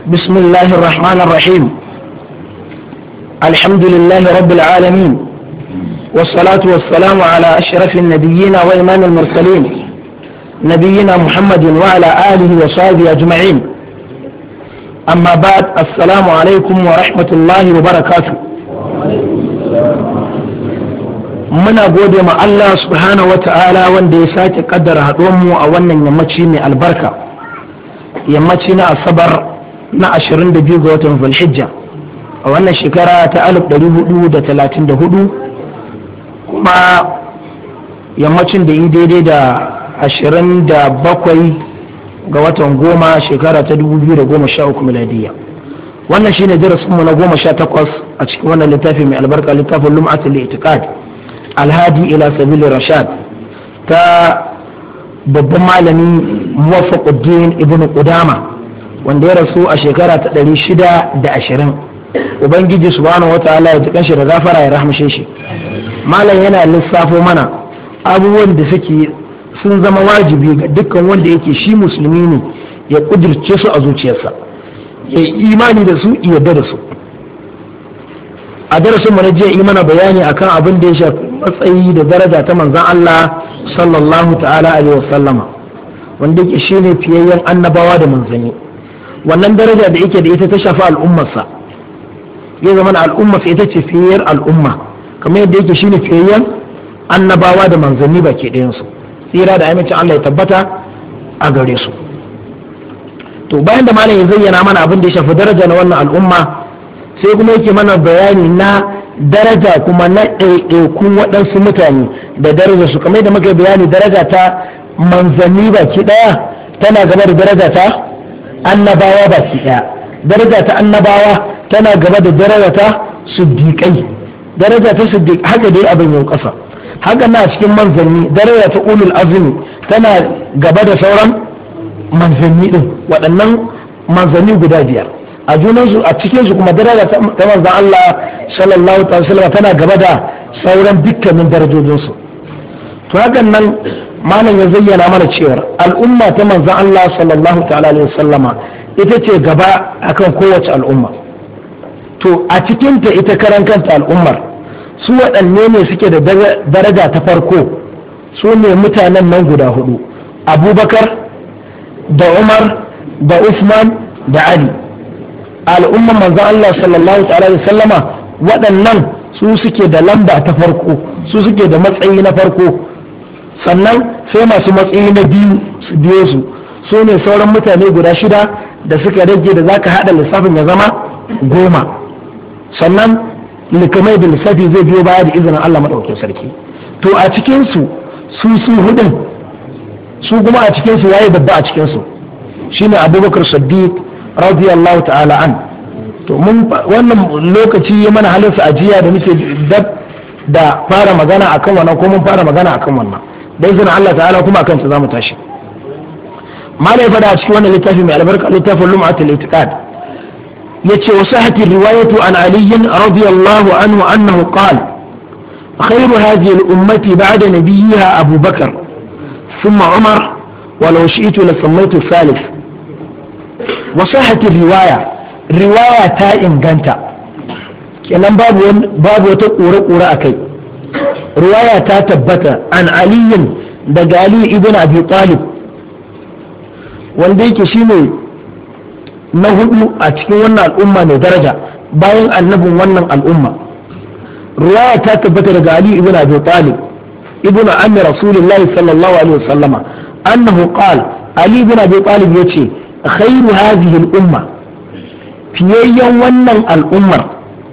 بسم الله الرحمن الرحيم. الحمد لله رب العالمين، والصلاة والسلام على أشرف النبيين وإمام المرسلين نبينا محمد وعلى آله وصحبه أجمعين. أما بعد، السلام عليكم ورحمة الله وبركاته. muna gode ma Allah subhanahu wa ta'ala wanda ya sake kaddara haɗuwanmu a wannan yammaci mai albarka, yammaci na asabar na 22 ga watan Zulhijja a wannan shekara ta 1434, kuma yammacin da yi daidai da 27 ga watan goma shekara ta 2013 miladiyya. Wannan shine darasinmu na 18 a cikin wannan littafi mai albarka, littafin Lum'atul I'tiqad alhadi ila sabili rashad ta babban malami Muwaffaquddin ibn Qudama, wanda ya rasu a shekara ta 620. Ubangiji subhanahu wataala ya jikan shi da gafara ya rahmashe shi. Malam yana lissafo mana abubuwan da suke sun zama wajibi ga dukkan wanda yake shi musulmi ne ya kudirce su a zuciyarsa, ya imani da su, ya yarda da su. A darasin mu na jiya yi mana bayani akan abin da ya shafi matsayi da daraja ta manzon Allah sallallahu ta'ala alaihi wasallama, wanda yake shine fiyayyen annabawa da manzanni. Wannan daraja da yake da ita ta shafi al'ummarsa, ya zama al'ummarsa ita ce fiyayyar al'umma, kamar yadda yake shine fiyayyen annabawa da manzanni baki ɗayan su, tsira da amincin Allah ya tabbata a gare su. To bayan da malam ya zayyana mana abin da ya shafi daraja na wannan al'umma, sai kuma yake mana bayani na daraja kuma na ɗaiɗaikun waɗansu mutane da daraja su, kamar da muka bayani daraja ta manzanni baki ɗaya tana gaba da daraja ta annabawa baki ɗaya. Daraja ta annabawa tana gaba da daraja ta siddiƙai. Daraja ta siddiq haka dai abin yau ƙasa. Haka na cikin manzanni daraja ta ulul azmi tana gaba da sauran manzanni ɗin, waɗannan manzanni guda biyar. A junansu a cikinsu kuma daraja ta manzan Allah sallallahu alaihi wasallam tana gaba da sauran dukkanin darajojinsu. To hakan nan malam ya zayyana mana cewa al'umma ta manzan Allah sallallahu alaihi wasallama ita ce gaba akan kowace al'umma. To a cikinta ita karan kanta al'ummar, su waɗanne ne suke da daraja ta farko? Su ne mutanen nan guda hudu: Abubakar da Umar da Usman da Ali. Al'umman manzan Allah sallallahu alaihi wasallama waɗannan su suke da lamba ta farko, su suke da matsayi na farko. Sannan sai masu matsayi na biyu su biyo su, su ne sauran mutane guda shida da suka rage da zaka haɗa lissafin ya zama 10. Sannan likamai da lissafi zai biyo baya da izinin Allah maɗaukin sarki. To a cikinsu su hudun, su kuma a cikinsu waye babba a cikinsu? Shine Abubakar Siddiq radiyallahu ta'ala an. To mun wannan lokaci ya mana halin sa ajiya da muke da fara magana akan wannan, ko mun fara magana akan wannan da izinin Allah ta'ala, kuma akan ta zamu tashi. Malai fada a cikin wannan littafi mai albarka, littafin Lum'atul I'tiqad, yace wa sahati riwayatu an Ali radiyallahu anhu annahu qala khayru hadhihi al-ummati ba'da nabiyha Abu Bakr thumma Umar wa law shi'tu la sammaytu thalith. Wa sahati riwaya ta inganta, kenan babu wata kore-kore a kai. Riwaya ta tabbata an aliyin daga Ali ibn Abi Talib, wanda yake shine na hudu a cikin wannan al'umma mai daraja bayan annabin wannan al'umma. Riwaya ta tabbata daga Ali ibn Abi Talib ibn ammi Rasulullahi sallallahu alaihi wasallama annahu qala, Ali ibn Abi Talib yace khairu hadhihi al-umma, fiyayyan wannan al'ummar,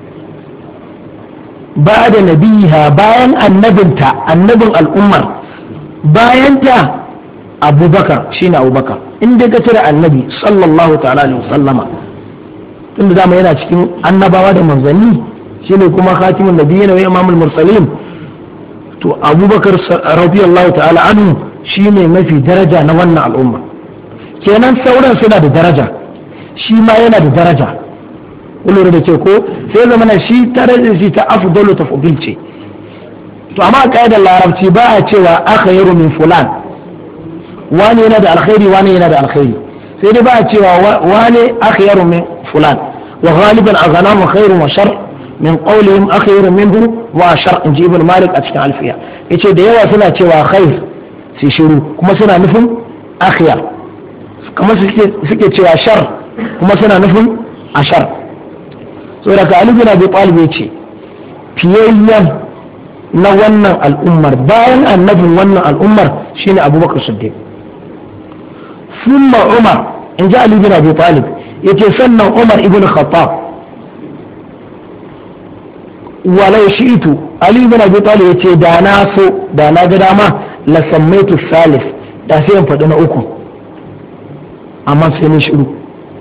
ba da nabiha bayan annabinta, annabin al'ummar bayanta Abubakar, shine Abubakar, inda ka tira annabi sallallahu ta'ala alaihi wasallama, inda dama yana cikin annabawa da manzanni, shine kuma khatimun nabiyyin wa imamul mursalin. To Abubakar radiyallahu ta'ala anhu shine mafi daraja na wannan al'umma. Kenan sauran suna da daraja, shi ma yana da daraja. Kullum da ke ko sai zamana shi darajar shi ta afdalu tafdil ce. To amma kaidar larabci ba a cewa akhayru min fulan, wani yana da alkhairi, wani yana da alkhairi, sai dai ba a cewa wane akhyaru min fulan wa ghaliban aghnamu khairun wa shar min qawlihim akhyaru minhu wa shar in ji ibn malik a cikin alfiya yace da yawa suna cewa khair sai shiru kuma suna nufin akhyar kamar suke cewa shar kuma suna nufin ashar saboda ka Ali bin Abi Talib yace fiyayyan na wannan al'ummar bayan annabin wannan al'ummar shine Abubakar Siddiq thumma Umar in ji Ali bin Abi Talib yace sannan Umar ibn Khattab walau shi'tu Ali bin Abi Talib yace da na so da na ga dama la sammaitu salif da sai in faɗi na uku amma sai ni shiru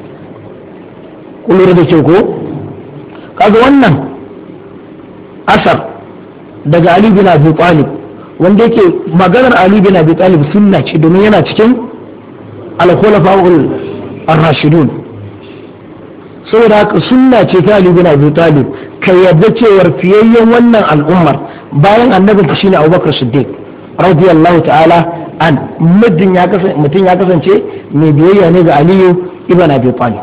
kun da ke ko kaga wannan asar daga Ali bin Abi Talib wanda yake maganar Ali bin Abi Talib sunna ce domin yana cikin al-khulafa'ul ar-rashidun saboda haka sunna ce ta Ali bin Abi Talib ka yarda cewar fiyayyen wannan al'ummar bayan annabinta shine Abubakar Siddiq radiyallahu ta'ala an mutum ya kasance mai biyayya ne ga Aliyu ibn Abi Talib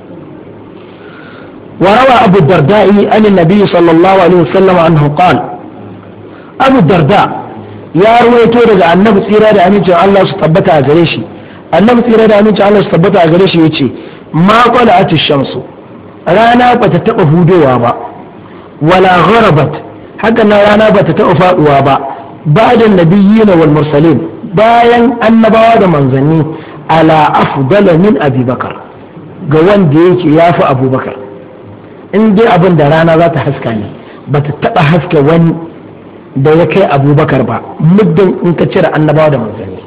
وروى أبو الدرداء عن النبي صلى الله عليه وسلم عنه قال أبو الدرداء يا رويتو رجع النبي سيرا أن الله ستبتها أغريشي النبي سيرا أن الله ستبتها أغريشي يتي ما طلعت الشمس رانا بتتقف هدوها ولا غربت حتى رانا بتتقف فاقوا بعد النبيين والمرسلين bayan annabawa da manzanni ala afdala min abi bakar ga wanda yake yafi abubakar in dai abin da rana za ta haska ne ba ta taɓa haska wani da ya kai abubakar ba muddin in ka cire annabawa da manzanni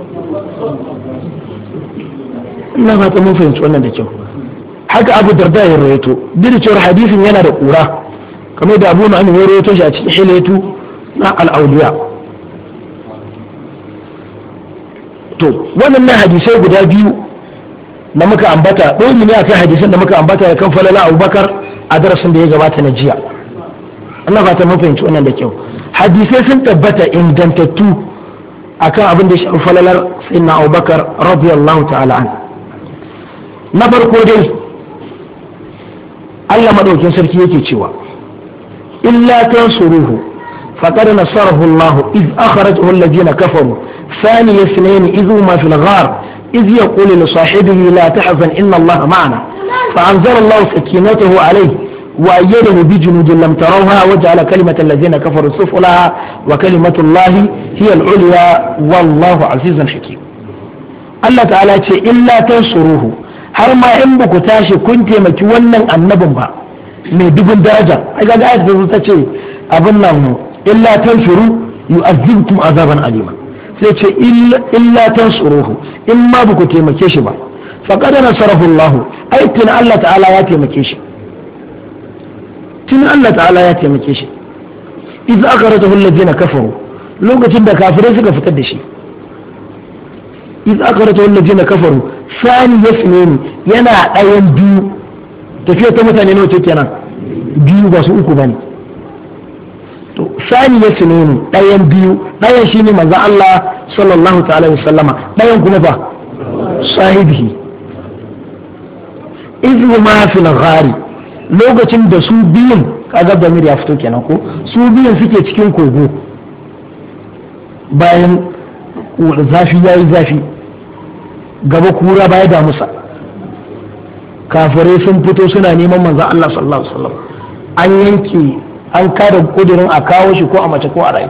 ina fata mun fahimci wannan da kyau haka abu darda ya rawaito duk da cewar hadisin yana da ƙura kamar da abu ma'amin ya rawaito shi a cikin hilatu na al'auliya to waɗannan hadisai guda biyu da muka ambata ɗaya ne akan hadisan da muka ambata da kan falala abubakar a darasin da ya gabata na jiya Allah ba ta fahimci wannan da kyau hadisai sun tabbata ingantattu akan abin da ya shafi falalar sayyidina abubakar radiyallahu ta'ala an na farko dai Allah madaukin sarki yake cewa illa tansuruhu faqad nasarahu Allah iz akhrajahu alladhina kafaru ثاني اثنين إذ هما في الغار إذ يقول لصاحبه لا تحزن إن الله معنا فأنزل الله سكينته عليه وأيده بجنود لم تروها وجعل كلمة الذين كفروا السفلى وكلمة الله هي العليا والله عزيز حكيم الله تعالى إلا تنصروه har ma in ba ku tashi kun taimaki wannan annabin ba mai dubin daraja ai ga ayat da ta ce abin nan illa tanfiru yu'azzibkum azaban alima sai ce illa tansuruhu in ma ba ku taimake shi ba faqad nasarahu Allah ai tun Allah ta'ala ya taimake shi tun Allah ta'ala ya taimake shi idza akhrajahu alladhina kafaru lokacin da kafirai suka fitar da shi idza akhrajahu alladhina kafaru sani yasmini yana ɗayan biyu tafiya ta mutane nawa ce kenan biyu ba su uku bane to sani ya sune ni ɗayan biyu ɗayan shine manzo Allah sallallahu ta'ala wa sallama ɗayan kuma ba sahibihi izu ma fil ghari lokacin da su biyun kaga damir ya fito kenan ko su biyun suke cikin kogo bayan zafi yayi zafi gaba kura baya da musa kafirai sun fito suna neman manzo Allah sallallahu alaihi wasallam an yanke an kada kudirin a kawo shi ko a mace ko a rayu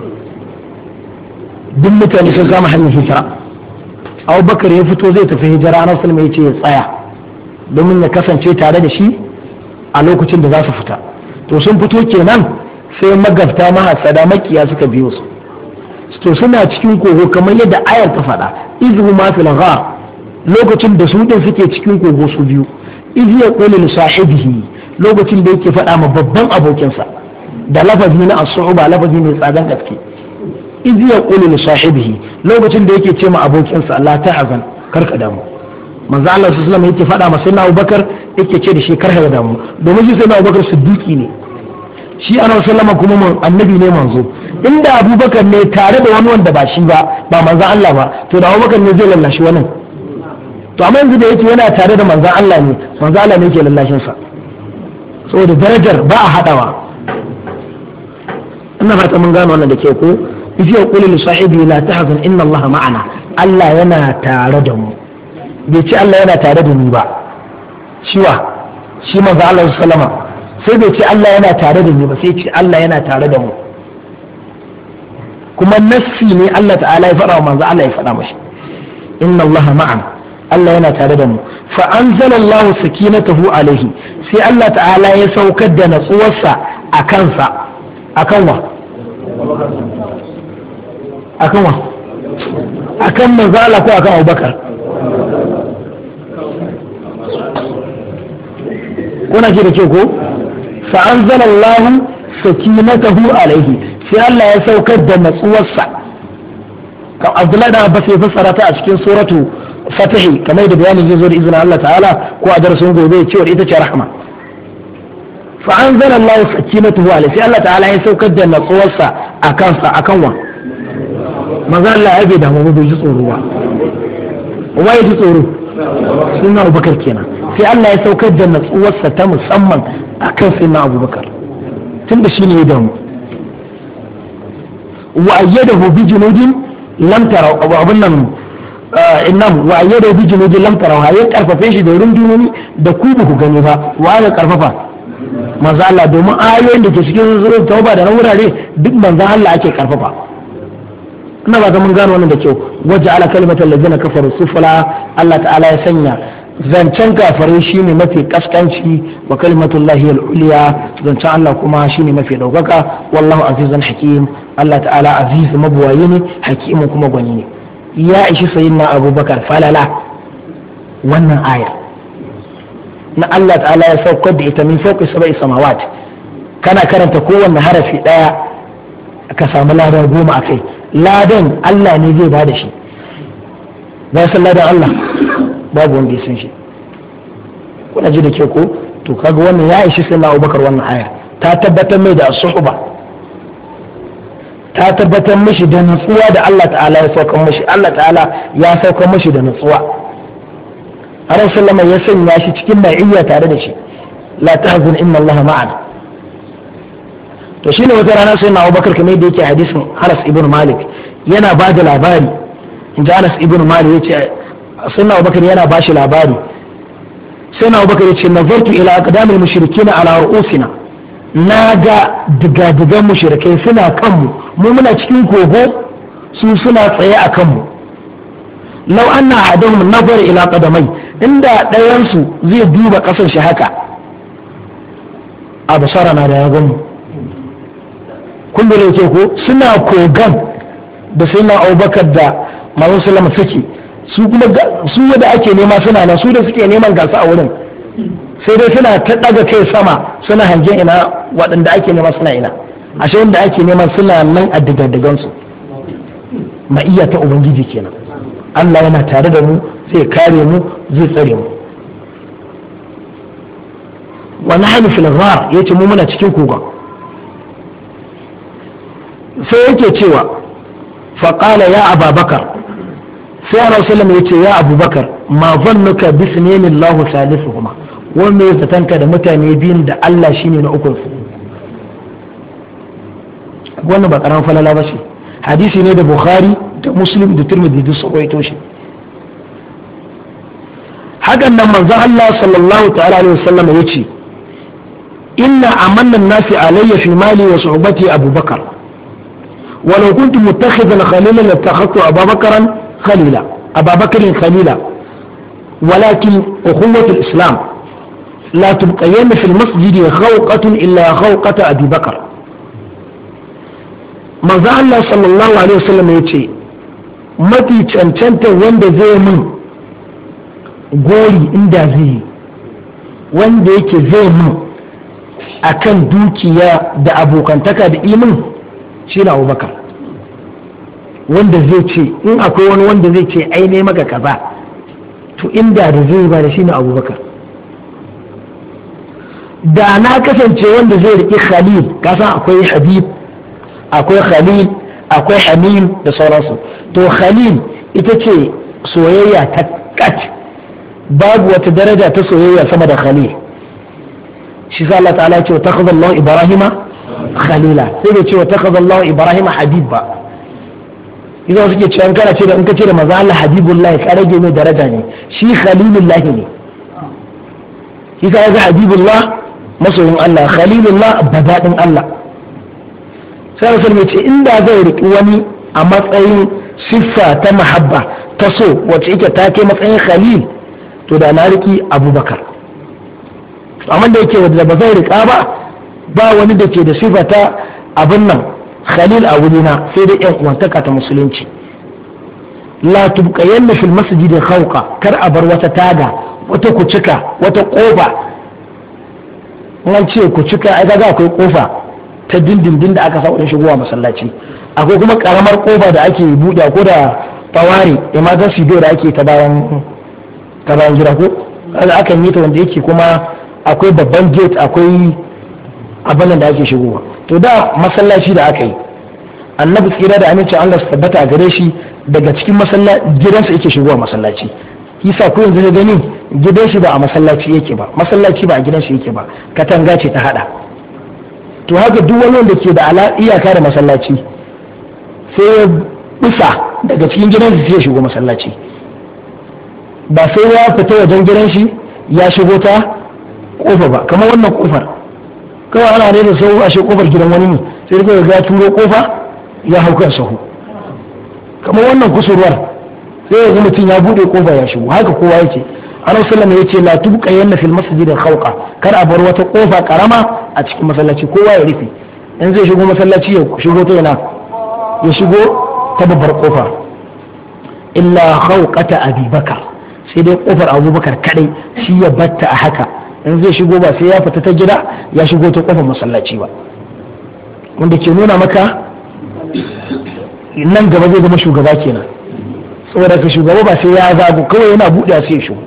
duk mutane sun kama hanyar hijira abubakar ya fito zai tafi hijira ana sulma ya ce ya tsaya domin ya kasance tare da shi a lokacin da za su fita to sun fito kenan sai magabta mahasada makiya suka biyo su to suna cikin kogo kamar yadda ayar ta faɗa izu ma fil ghar lokacin da su din suke cikin kogo su biyu izu ya qulu li sahibihi lokacin da yake faɗa ma babban abokinsa da lafazi na as-su'ba lafazi mai tsadan gaske izu ya qulu li sahibihi lokacin da yake ce ma abokinsa la ta'zan karka damu manzo Allah sallallahu alaihi wasallam yake faɗa ma sayyidina Abubakar yake ce da shi karka damu domin shi sayyidina Abubakar siddiqi ne shi annabi sallama kuma annabi ne manzo inda Abubakar ne tare da wani wanda ba shi ba manzo Allah ba to da Abubakar ne zai lallashi wannan to to amma yanzu da yake yana tare da manzon Allah ne manzon Allah ne yake lallashin sa saboda darajar ba a hadawa. ina fata mun gano wannan da ke ko yace ya qulu li sahibi la tahzan inna Allah ma'ana, Allah yana tare da mu, bai ce Allah yana tare da ni ba, shiwa shi manzo Allah sallama sai bai ce Allah yana tare da ni ba, sai ce Allah yana tare da mu, kuma nassi ne Allah ta'ala ya faɗa wa manzo Allah ya faɗa mashi inna Allah ma'ana, Allah yana tare da mu. Fa anzalallahu sakinatahu alaihi, sai Allah ta'ala ya saukar da natsuwarsa a kansa. Akan wa akan manzo Allah ko akan Abubakar? kuna ji da ke ko? Fa anzalallahu sakinatahu alaihi, sai Allah ya saukar da natsuwarsa. kan Abdullahi da Abbas ya fassara ta a cikin suratu Fatihi kamar da bayanin zai zo da izinin Allah ta'ala ko a darasin gobe cewa ita ce rahma. Fa anzalallahu sakinatahu alaihi, sai Allah ta'ala ya saukar da natsuwarsa a kansa. Akan wa maza Allah ya bai damu ba, bai ji tsoro ba. Wa ya ji tsoro? Sunna Abubakar kenan. Sai Allah ya saukar da natsuwarsa ta musamman akan sunna Abubakar tunda shine ya damu. Wa ayyadahu bi junudin lam taraw abun nan innahu wa ayyadahu bi junudin lam taraw, ya karfafe shi da rundunoni da ku ba ku gani ba. Wa ya karfafa? manzo Allah, domin ayoyin da ke cikin zuwa tauba da na wurare duk manzo Allah ake karfafa. ina ba mun gano wannan da kyau. Waje ala kalimatul ladina kafaru sufla, Allah ta'ala ya sanya zancen kafirai shine mafi kaskanci wa kalimatullahi al-ulya, zancen Allah kuma shine mafi daukaka. Wallahu azizun hakim, Allah ta'ala aziz mabuwayi ne, hakimin kuma gwani ne. Ya ishi sayyidina Abubakar falala wannan aya na Allah ta'ala ya saukar da ita min fawqi sab'i samawat, kana karanta kowanne harafi daya ka samu ladan 10 akai. Ladan Allah ne zai bada shi, ba san ladan Allah babu wanda ya san shi. kuna ji da ke ko? to kaga wannan ya ishi sai na Abubakar wannan aya ta tabbatar mai da suhba, ta tabbatar mishi da nutsuwa da Allah ta'ala ya saukar mishi. Allah ta'ala ya saukar mishi da nutsuwa. Annabi sallama ya sanya shi cikin ma'iyya tare da shi, la tahzan inna Allah ma'ana. to shine wata rana sai na Abubakar kamar da yake hadisin Anas ibn Malik yana ba da labari, inda Anas ibn Malik yace sai na Abubakar yana ba shi labari, sai na Abubakar yace nazartu ila aqdamil mushrikin ala ru'usina, na ga digadigan mushrikai suna kanmu, mu muna cikin kogo su suna tsaye a kanmu. lau anna ahadahum nazar ila qadamai, inda ɗayan su zai duba ƙasar shi haka a basara na da ya gani. kun da yake ko suna kogan da sai na Abubakar da Manzon sallama suke, su kuma su da ake nema suna nan, su da suke neman gasa a wurin sai dai suna ta daga kai sama suna hangen ina waɗanda ake nema suna ina, ashe wanda ake neman suna nan a digadigansu. ma'iyya ta ubangiji kenan. Allah yana tare da mu, zai kare mu, zai tsare mu. wa nahnu fil ghar, yace mu muna cikin kogon. sai yake cewa fa qala ya Abubakar, sai Annabi sallallahu yace ya Abubakar, ma zannuka bi sunayn Allah salisuhuma, wanda ya zatanka da mutane biyun da Allah shine na ukun su. wannan ba karan falala ba shi, hadisi ne da Bukhari da Muslim da Tirmidhi duk su rawaito shi. hakan nan manzon Allah sallallahu ta'ala alaihi wasallam yace inna amanna an-nasi alayya fi mali wa suhbati Abubakar, ولو كنت متخذا خليلا لاتخذت أبا بكر خليلا ولكن أخوة الإسلام لا تبقين في المسجد خوقة إلا خوقة أبي بكر. manzo Allah sallallahu alaihi wasallam ya ce mafi cancanta wanda zai mun gori inda zai wanda yake zai mun akan dukiya da abokantaka da imin shi na Abubakar, wanda zai ce in akwai wani wanda zai ce ai ne maka kaza to inda da zai ba da shi na Abubakar. da na kasance wanda zai riƙe Khalil, kasan akwai Habib, akwai Khalil, akwai Hamim da sauransu. to Khalil ita ce soyayya ta kat babu wata daraja ta soyayya sama da khalil shi sa Allah ta'ala ya ce takhadha Allah Ibrahima khalila sai bai ce takhadha Allah Ibrahima habib ba idan suke cewa kana ce da in ka ce da manzo Allah habibullahi ka rage mai daraja ne shi khalilullahi ne shi ka ga habibullah masoyin Allah khalilullah badadin Allah sai rasul mai ce inda zai riki wani a matsayin siffa ta mahabba ta so wacce yake ta kai matsayin khalil to da na riki abubakar amma da yake da ba zai rika ba wani da ke da siffa ta abin nan khalil a wurina sai dai yan uwantaka ta musulunci la tubqayanna fil masjidi khawqa kar a bar wata taga wata kucika wata kofa an ce kucika ai ga akwai kofa ta dindindin da aka sa wurin shigowa masallaci akwai kuma karamar kofa da ake buɗe ko da tawari emergency door da ake ta bayan gida ko akan yi ta wanda yake kuma akwai babban gate akwai abin da ake shigowa to da masallaci da aka yi annabi tsira da amincin Allah su tabbata a gare shi daga cikin gidansa yake shigowa masallaci yasa ko yanzu gani gidan shi ba a masallaci yake ba masallaci ba a gidan shi yake ba katanga ce ta hada to haka duk wani wanda ke da iyaka da masallaci sai ya busa daga cikin gidan shi sai ya shigo masallaci ba sai ya fita wajen gidan shi ya shigo ta kofa ba kamar wannan kofar kawai ana ne da sahu ashe kofar gidan wani ne sai da ga turo kofa ya hau kan sahu kamar wannan kusurwar sai ya ga mutum ya bude kofa ya shigo haka kowa yake annabi sallallahu alaihi wasallam yace la tubqayanna fil masjid khalqa kar a bar wata kofa karama a cikin masallaci kowa ya rufe in zai shigo masallaci ya shigo ta yana ya shigo ta babbar kofa illa khawqata abubakar sai dai kofar abubakar kadai shi ya batta a haka in zai shigo ba sai ya fita ta gida ya shigo ta kofar masallaci ba wanda ke nuna maka nan gaba zai zama shugaba kenan saboda ka shugaba ba sai ya zago kawai yana buɗe sai ya shigo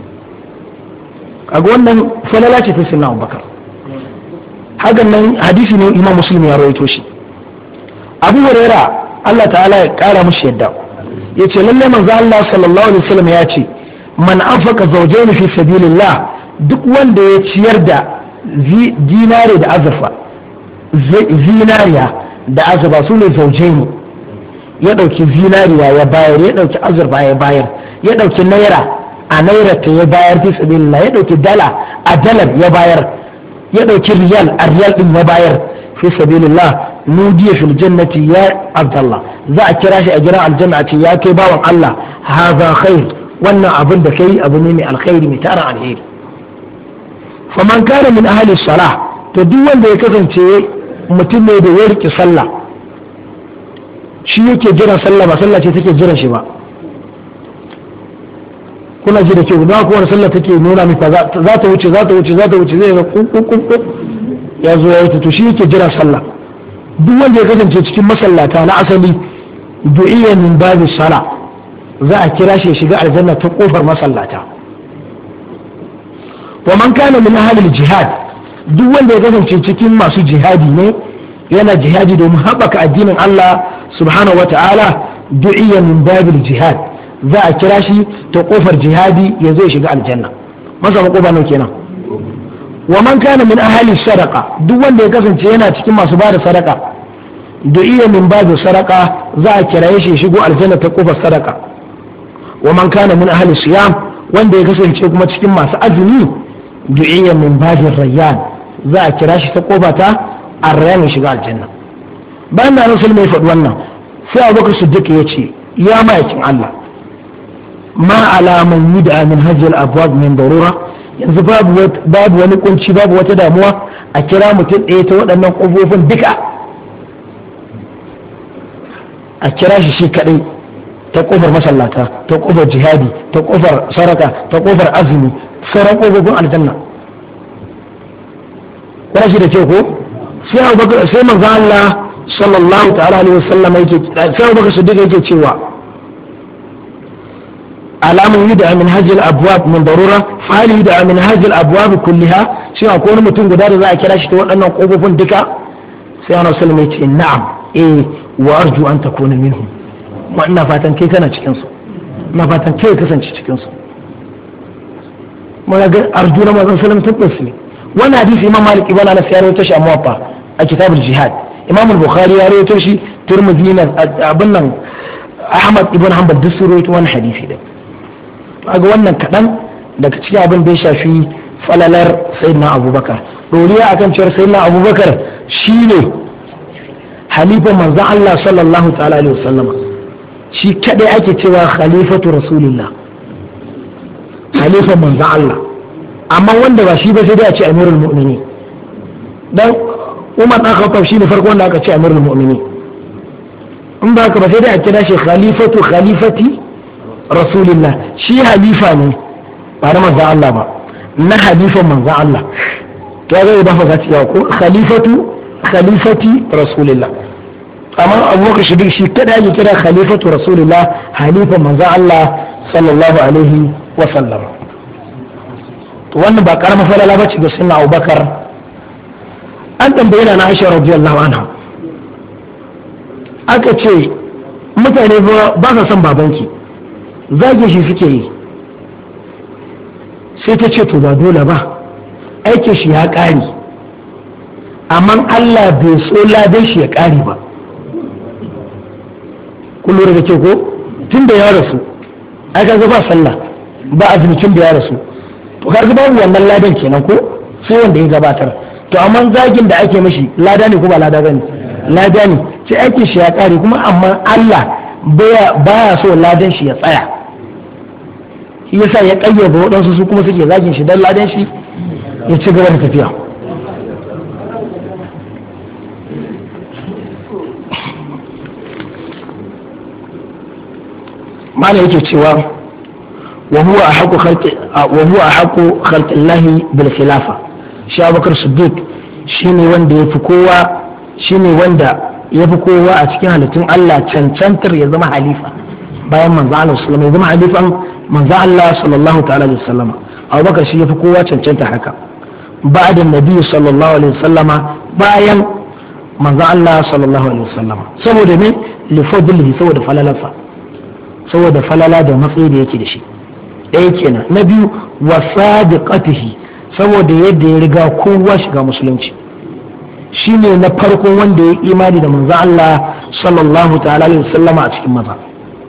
kaga wannan falala ce ta sunna Abubakar hakan nan hadisi ne Imam Muslim ya rawaito shi Abu Huraira Allah ta'ala ya kara mushi yadda yace lalle manzo Allah sallallahu alaihi wasallam ya ce man anfaqa zawjayn fi sabilillah duk wanda ya ciyar da dinare da azurfa zinariya da azurfa su ne zawjayn ya dauki zinariya ya bayar ya dauki azurfa ya bayar ya dauki naira a naira ta ya bayar fi sabilillah ya dauki dala a dalar ya bayar ya dauki riyal a riyal din ya bayar fi sabilillah nudiya fil jannati ya abdallah za a kira shi a gidan aljanna a ce ya kai bawan Allah hadha khair wannan abin da kai abu ne mai alkhairi mai tara alheri faman kana min ahli salah to duk wanda ya kasance mutum ne da ya rike sallah shi yake jiran sallah ba sallah ce take jiran shi ba kuna ji da kyau ba ko wani sallah take nuna maka za ta wuce zai ga kukukuk ya zo ya wuce to shi yake jiran sallah duk wanda ya kasance cikin masallata na asali du'iya min babi sala za a kira shi ya shiga aljanna ta kofar masallata wa man kana min ahli jihad duk wanda ya kasance cikin masu jihadi ne yana jihadi domin haɓaka addinin Allah subhanahu wata'ala du'iya min babil jihad za a kira shi ta kofar jihadi ya zai shiga aljanna masa makoba nan kenan wa man kana min ahli sadaqa duk wanda ya kasance yana cikin masu bada sadaka du'iya min babil sadaqa za a kira shi ya shigo aljanna ta kofar sadaka wa man kana min ahli siyam wanda ya kasance kuma cikin masu azumi du'iya min babil rayyan za a kira shi ta kofa ta arrayan ya shiga aljanna bayan da rasul mai faɗi wannan sai abubakar siddiq ya ce ya ma'aikin Allah ma alaman yi da min hajjal abuwa min darura yanzu babu wani kunci babu wata damuwa a kira mutum ɗaya ta waɗannan ƙofofin duka a kira shi kaɗai ta ƙofar masallata ta ƙofar jihadi ta ƙofar saraka ta ƙofar azumi sauran ƙofofin aljanna kuna shi da ce ko sai manzo Allah sallallahu ta'ala alaihi wasallam yake sai Abubakar Siddiq yake cewa alamun yud'a min hajjil abwab min darura fa hal yud'a min hajjil abwab kulliha shi akwai wani mutum guda da za a kira shi ta waɗannan kofofin duka sai Annabi sallallahu alaihi wasallam ya ce na'am wa arju an takuna minhum wa ina fatan kai kana cikin su ina fatan kai kasance cikin su muna ga arjuna manzon sallam tabbas ne wannan hadisi imam malik ibn anas ya rawaito shi a muwaffa a kitabul jihad imam al-bukhari ya rawaito shi tirmidhi na abin nan ahmad ibn hanbal duk sun rawaito wannan hadisi din kaga wannan kadan daga cikin abin da ya shafi falalar sayyidina abubakar doriya akan cewar sayyidina abubakar shine halifan manzon Allah sallallahu ta'ala alaihi wasallam shi kadai ake cewa khalifatu rasulillah halifan manzon Allah amma wanda ba shi ba sai dai a ce amirul mu'minin dan Umar dan Khattab shine farko wanda aka ce amirul mu'minin in ba ka ba sai dai a kira shi khalifati rasulillah shi halifa ne ba na manzon Allah ba na halifan manzon Allah to zai dafa gaskiya ko khalifati rasulillah amma abubakar shiddiq shi kada ya kira khalifatu rasulillah halifan manzon Allah sallallahu alaihi wa sallam to wannan ba karamar falala bace ga sunna abubakar an tambaye na Aisha radiyallahu anha aka ce mutane ba sa son babanki zage shi suke yi sai ta ce to ba dole ba aikin shi ya ƙare amma Allah bai so ladan shi ya ƙare ba kun lura da ke ko tun da ya rasu ai kaga ba sallah ba azumi tun da ya rasu to kaga babu wannan ladan kenan ko sai wanda ya gabatar to amma zagin da ake mashi lada ne ko ba lada bane lada ne sai aikin shi ya ƙare kuma amma Allah baya so ladan shi ya tsaya shi yasa ya kayyade waɗansu su kuma suke zagin shi dan ladan shi ya ci gaba da tafiya mana yake cewa wa huwa ahqqu khalqi Allah bil khilafa shi Abubakar Siddiq shine wanda yafi kowa a cikin halittun Allah cancantar ya zama halifa bayan manzo Allah sallallahu alaihi wasallam ya zama halifan manzo Allah sallallahu ta'ala alaihi wasallam Abubakar shi yafi kowa cancanta haka ba'da nabi sallallahu alaihi wasallama bayan manzo Allah sallallahu alaihi wasallama saboda ne li fadlihi saboda falalarsa saboda falala da matsayi da yake da shi ɗaya kenan na biyu wa sadiqatihi saboda yadda ya riga kowa shiga musulunci shine na farkon wanda ya imani da manzo Allah sallallahu ta'ala alaihi wasallama a cikin maza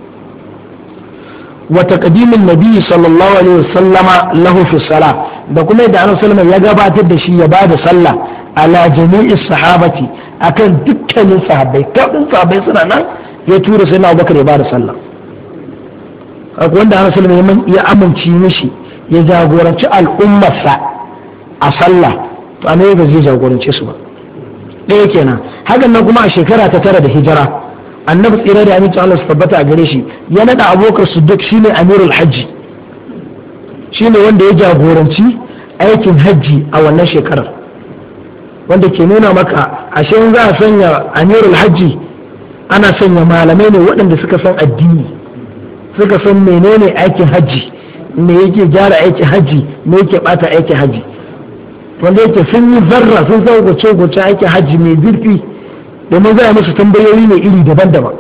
wa taqdimin nabi sallallahu alaihi wasallama lahu fi salah da kuma yadda annabi sallallahu ya gabatar da shi ya bada sallah ala jami'i sahabati akan dukkanin sahabbai kafin sahabbai suna nan ya tura sai na Abubakar ya bada sallah wanda annabi sallallahu ya amince mishi ya jagoranci al'ummarsa a sallah to annabi ba zai jagorance su ba ɗaya kenan hakan nan kuma a shekara ta 9 da hijira annabi tsira da aminci Allah su tabbata a gare shi ya nada Abubakar Siddiq shine amirul hajji shine wanda ya jagoranci aikin hajji a wannan shekarar wanda ke nuna maka ashe in za a sanya amirul hajji ana sanya malamai ne waɗanda suka san addini suka san menene aikin hajji me yake gyara aikin hajji me yake bata aikin hajji wanda yake sun yi zarra sun san goce aikin hajji mai zurfi domin za a musu tambayoyi ne iri daban-daban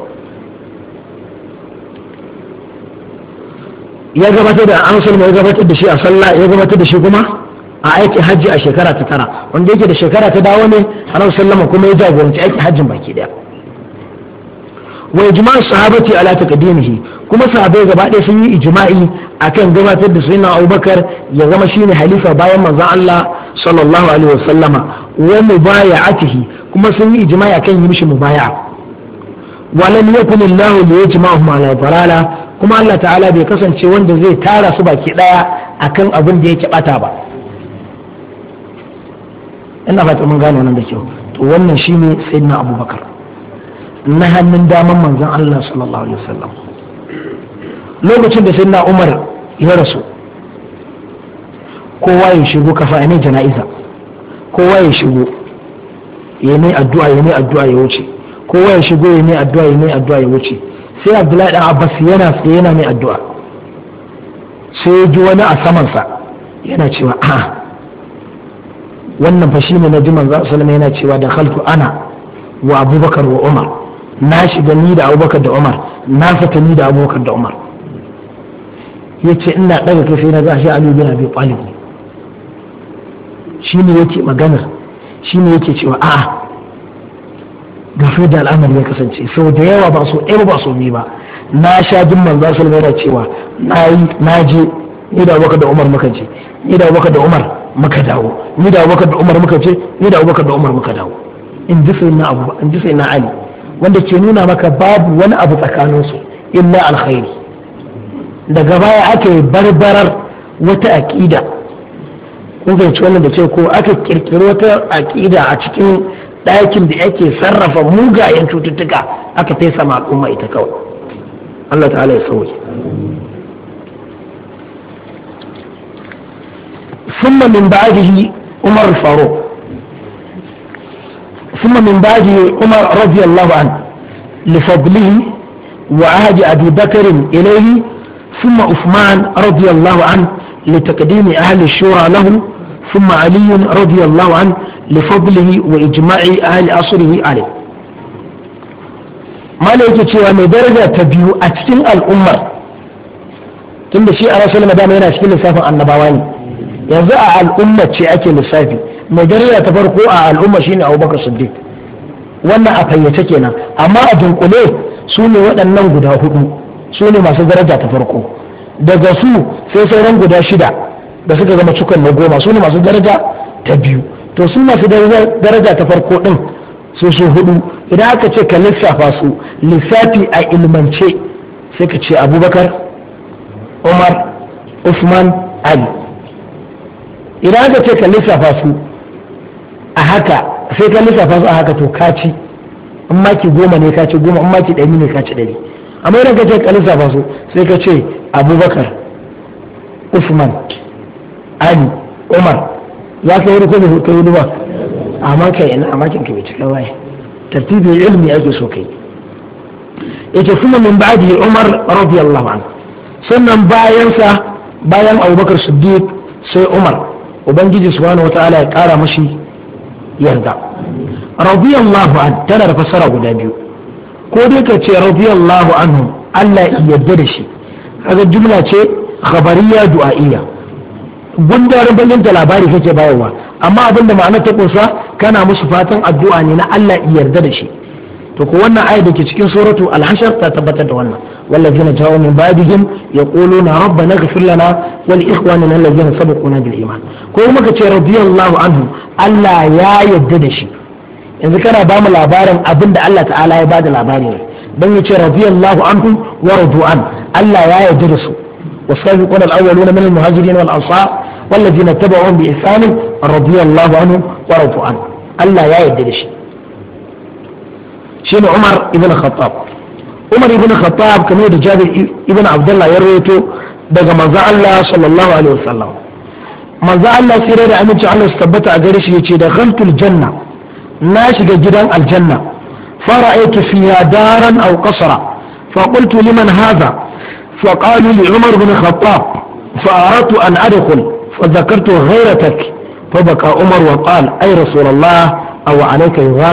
ya gabatar da an sulma ya gabatar da shi a sallah ya gabatar da shi kuma a aikin hajji a shekara ta 9 wanda yake da shekara ta dawo ne annabi sallama kuma ya jagoranci aikin hajjin baki daya wa ijma'u sahabati ala taqdimihi kuma sahabbai gaba ɗaya sun yi ijma'i akan gabatar da sayyidina Abubakar ya zama shine halifa bayan manzon Allah sallallahu alaihi wasallama wa mubaya'atihi kuma sun yi ijma'i akan yi mishi mubaya'a wa lam yakun Allah liyajma'ahum ala dalala kuma Allah ta'ala bai kasance wanda zai tara su baki daya akan abin da yake bata ba ina fata mun gane wannan da kyau to wannan shine sayyidina Abubakar na hannun daman manzon Allah sallallahu alaihi wasallam lokacin da sayyidina Umar ya rasu kowa ya shigo kafa ne jana'iza kowa ya shigo ya mai addu'a ya wuce kowa ya shigo ya mai addu'a ya wuce sai Abdullahi dan Abbas yana tsaye yana mai addu'a sai ya ji wani a samansa yana cewa wannan fa shine na ji manzo sallallahu alaihi wasallam yana cewa da khaltu ana wa Abubakar wa Umar na shiga ni da Abubakar da Umar na fita ni da Abubakar da Umar yace ina daga kai sai na ga shi Ali bin Abi Talib shine yake maganar shine yake cewa a'a gafi da al'amari ya kasance sau da yawa ba so ɗaya ba so biyu ba na sha jin manzo sallallahu alaihi cewa na je ni da Abubakar da Umar muka je ni da Abubakar da Umar muka dawo ni da Abubakar da Umar muka je ni da Abubakar da Umar muka dawo in ji sai na Ali wanda ke nuna maka babu wani abu tsakaninsu illa alkhairi daga baya aka yi barbarar wata aƙida kun fahimci wannan da ce ko aka kirkiri wata aƙida a cikin ɗakin da ake sarrafa mugayen cututtuka aka fesa ma al'umma ita kawai Allah ta'ala ya sauke ثم من بعده عمر الفاروق ثم من بعده عمر رضي الله عنه لفضله وعهد أبي بكر إليه ثم عثمان رضي الله عنه لتقديم أهل الشورى له ثم علي رضي الله عنه لفضله وإجماع أهل عصره عليه ما لك cewa mai daraja ta biyu a cikin al'ummar tunda shi a rasul madama yana cikin lissafin annabawa ne yanzu a al'umma ce ake lissafi mai daraja ta farko a al'umma shine Abubakar Siddiq wannan a fayyace kenan amma a dunkule su ne waɗannan guda hudu su ne masu daraja ta farko daga su sai sauran guda shida da suka zama cikon na goma su ne masu daraja ta biyu to su masu daraja ta farko din su hudu idan aka ce ka lissafa su lissafi a ilmance sai ka ce Abubakar Umar Usman Ali idan aka ce ka lissafa su a haka sai ka lissafa su a haka to ka ci in maki 10 ne ka ci 10 in maki 100 ne ka ci 100 amma idan ka ce ka lissafa su sai ka ce Abubakar Usman Ali Umar za ka yi rukun ka yi ba amma kai ina amma kin ka bai cika waye tartibin ilmi ake so kai yace kuma min ba'di Umar radiyallahu anhu sannan bayan Abubakar Siddiq sai Umar ubangiji subhanahu wataala ya kara mashi yarda radiyallahu anhu tana da fassara guda biyu ko dai ka ce radiyallahu anhu Allah ya yarda da shi kaga jumla ce khabariya du'a'iyya gundarin bayyana da labari kake bayarwa amma abinda ma'anar ta kunsa kana musu fatan addu'a ne na Allah ya yarda da shi to ko wannan ayat da ke cikin suratu al-hashr ta tabbatar da wannan wallazina ja'u min ba'dihim yaquluna rabbana ighfir lana wa li ikhwanina allazina sabaquna bil iman ko kuma ka ce radiyallahu anhu Allah ya yarda da shi yanzu kana ba mu labarin abinda Allah ta'ala ya bada labari ne dan yace radiyallahu anhum wa radu'an Allah ya yarda da su والسابقون الأولون من المهاجرين والأنصار والذين اتبعوهم بإحسان رضي الله عنهم ورضوا عنه الله يا يدري شين عمر ابن الخطاب عمر ابن الخطاب كما يدى جابر ابن عبد الله يرويته daga manzo Allah sallallahu alaihi wasallam manzo Allah sai da aminci Allah su tabbata a gare shi yace da khaltul janna na shiga gidan aljanna fara'aytu fiha daran aw qasra fa qultu liman hadha فقالوا لعمر بن الخطاب فأردت أن أدخل فذكرت غيرتك فبكى عمر وقال أي رسول الله أو عليك يغار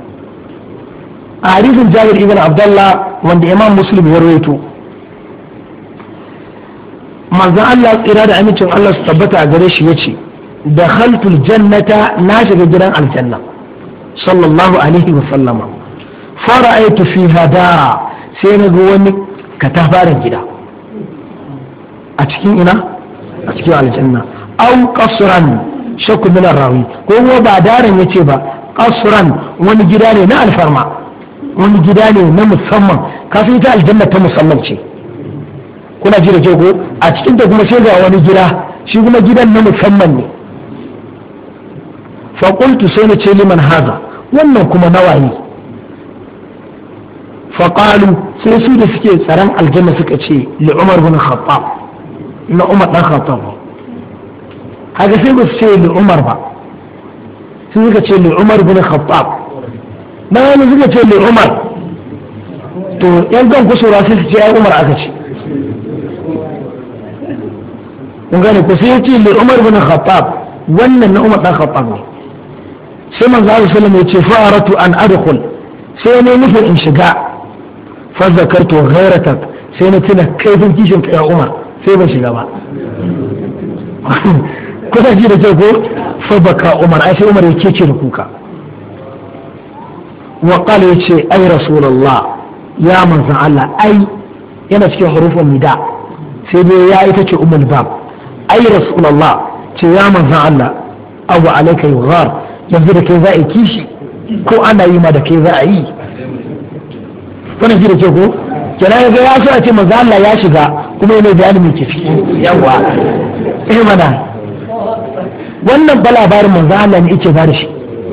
أعرف جابر ابن عبد الله وعند إمام مسلم يرويته manzon Allah tsira da amincin Allah su tabbata a gare shi yace dakhaltul jannata na shiga gidan aljanna sallallahu alaihi wa sallama fara'aytu fiha dara sai na ga wani katafaren gida a cikin ina a cikin aljanna au qasran shakku min rawi ko kuma ba daren yace ba qasran wani gida ne na alfarma wani gida ne na musamman kafin ita aljanna ta musamman ce kuna ji da jego a cikin da kuma sai ga wani gida shi kuma gidan na musamman ne fa qultu sai na ce liman haza wannan kuma nawa ne fa qalu sai su da suke tsaron aljanna suka ce li umar bin khattab na umar dan khattab haka sai ba su ce li umar ba sai suka ce li umar bin khattab na wani suka ce li umar to yan gan kusura sai su ce ai umar aka ce kun gane ko sai ya ce li umar bin khattab wannan na umar dan khattab ne sai manzo Allah sallallahu alaihi wasallam ya ce fa'aratu an adkhul sai ne nufin in shiga fa zakartu ghairatak sai na tuna kaifin kishin ka ya umar sai ban shiga ba kusa ji da ce ko fa baka umar ai sai umar ya kece da kuka wa qala yace ai rasulullah ya manzon Allah ai yana cikin hurufun nida sai dai ya ita ce ummul bab ai rasulullah ce ya manzon Allah abu alayka yughar yanzu da kai za a kishi ko ana yi ma da kai za a yi wannan shi da ke ko kenan ga ya so a ce manzon Allah ya shiga kuma yana bayani mai kifi yawa mana wannan ba labarin manzon Allah ne yake ba da shi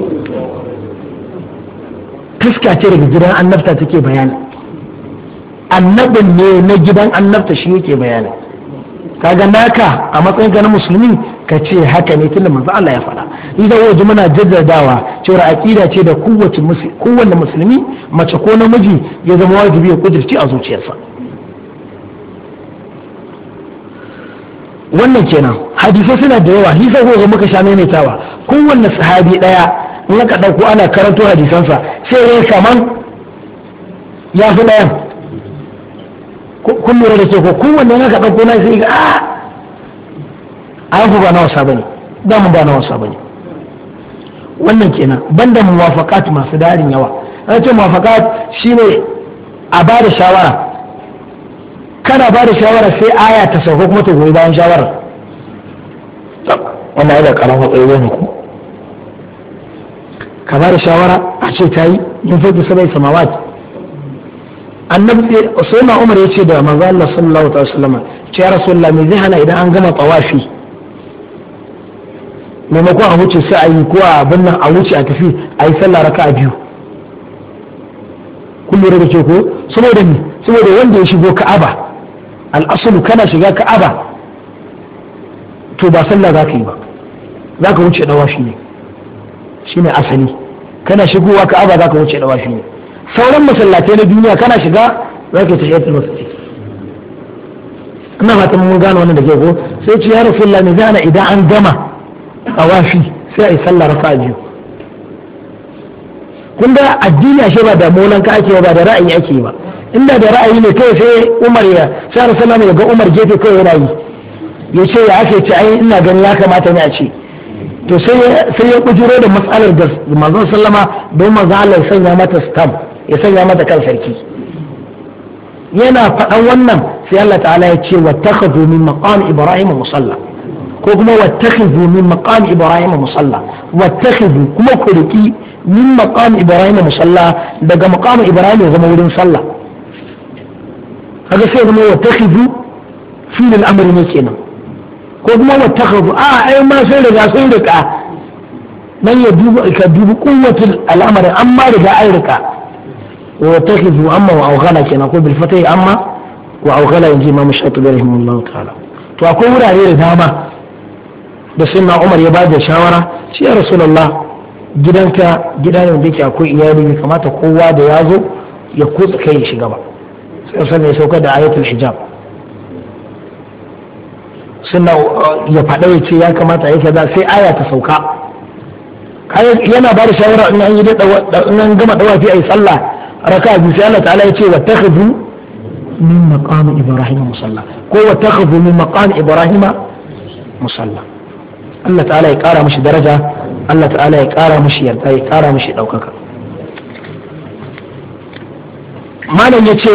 fuska ce daga gidan annabta take bayani annabin ne na gidan annabta shi yake bayani kaga naka a matsayin ka na musulmi ka ce haka ne tunda manzo Allah ya faɗa idan waje muna jaddadawa cewa aqida ce da kowanne musulmi mace ko namiji ya zama wajibi ya kudurci a zuciyarsa wannan kenan hadisai suna da yawa hisa ko muka sha maimaitawa kowanne sahabi daya in aka dauko ana karanto hadisansa sai ya kaman ya fi dayan kun lura da ke ko kowanne in aka dauko na sai ga a ba na wasa bane da mun ba na wasa bane wannan kenan banda muwafaqat masu darin yawa an ce muwafaqat shine a ba da shawara kana ba da shawara sai aya ta sauka kuma ta goyi bayan shawara wannan ya da karamin tsaye ne ku ka ba da shawara a ce ta yi yin fage sabai samawat annabi sai na umar ya ce da manzo Allah sallallahu alaihi wasallam ce ya rasulullah me zai hana idan an gama tawafi maimakon a wuce sai a yi ko a abin nan a wuce a tafi a yi sallah raka'a biyu kun lura da ke ko saboda ni saboda wanda ya shigo ka'aba al'asulu kana shiga ka'aba to ba sallah za ka yi ba za ka wuce dawafi ne shi ne asali kana shigowa ka'aba za ka wuce dawafi ne sauran masallatai na duniya kana shiga za ka yi tahiyatul masjid ina fatan mun gane wannan da ke ko sai ce ya rasulullah me zana idan an gama dawafi sai a yi sallah raka'a biyu kun da addini ashe ba da molan ka ake ba da ra'ayi ake ba inda da ra'ayi ne kai sai Umar ya sai Rasulullah ya ga Umar gefe kai yana yi ya ce ya ake ce ai ina ganin ya kamata ne a ce to sai ya kujiro da matsalar da manzon sallama don manzo Allah ya sanya mata stamp ya sanya mata kan sarki yana faɗan wannan sai Allah ta'ala ya ce wattakhadhu min maqam ibrahim musalla ko kuma wattakhadhu min maqam ibrahim musalla wattakhadhu kuma ku riki min maqam ibrahim musalla daga maqam ibrahim ya zama wurin sallah kaga sai zama wattakhadhu fil al-amr ne kenan ko kuma wattakhadhu ai ma sai riga sun rika nan ya duba ka dubi kuwatul al'amari amma riga ai rika wattakhadhu amma wa awghala kenan ko bil fatai amma wa awghala inji imam shatibi rahimahullahu ta'ala to akwai wurare da dama da sunna Umar ya bada shawara shi ya rasulullah gidanka gida ne wanda yake akwai iyali ne kamata kowa da ya zo ya kutsa kai ya shiga ba sai ya sauka da ayatul hijab suna ya faɗa ya ce ya kamata ya kaza sai aya ta sauka yana ba da shawara in an yi in an gama dawafi ayi sallah raka biyu sai Allah ta'ala ya ce wattakhadhu min maqam ibrahim musalla ko wattakhadhu min maqam ibrahim musalla Allah ta'ala ya kara mishi daraja Allah ta'ala ya kara mishi yarda ya kara mishi daukaka malam yace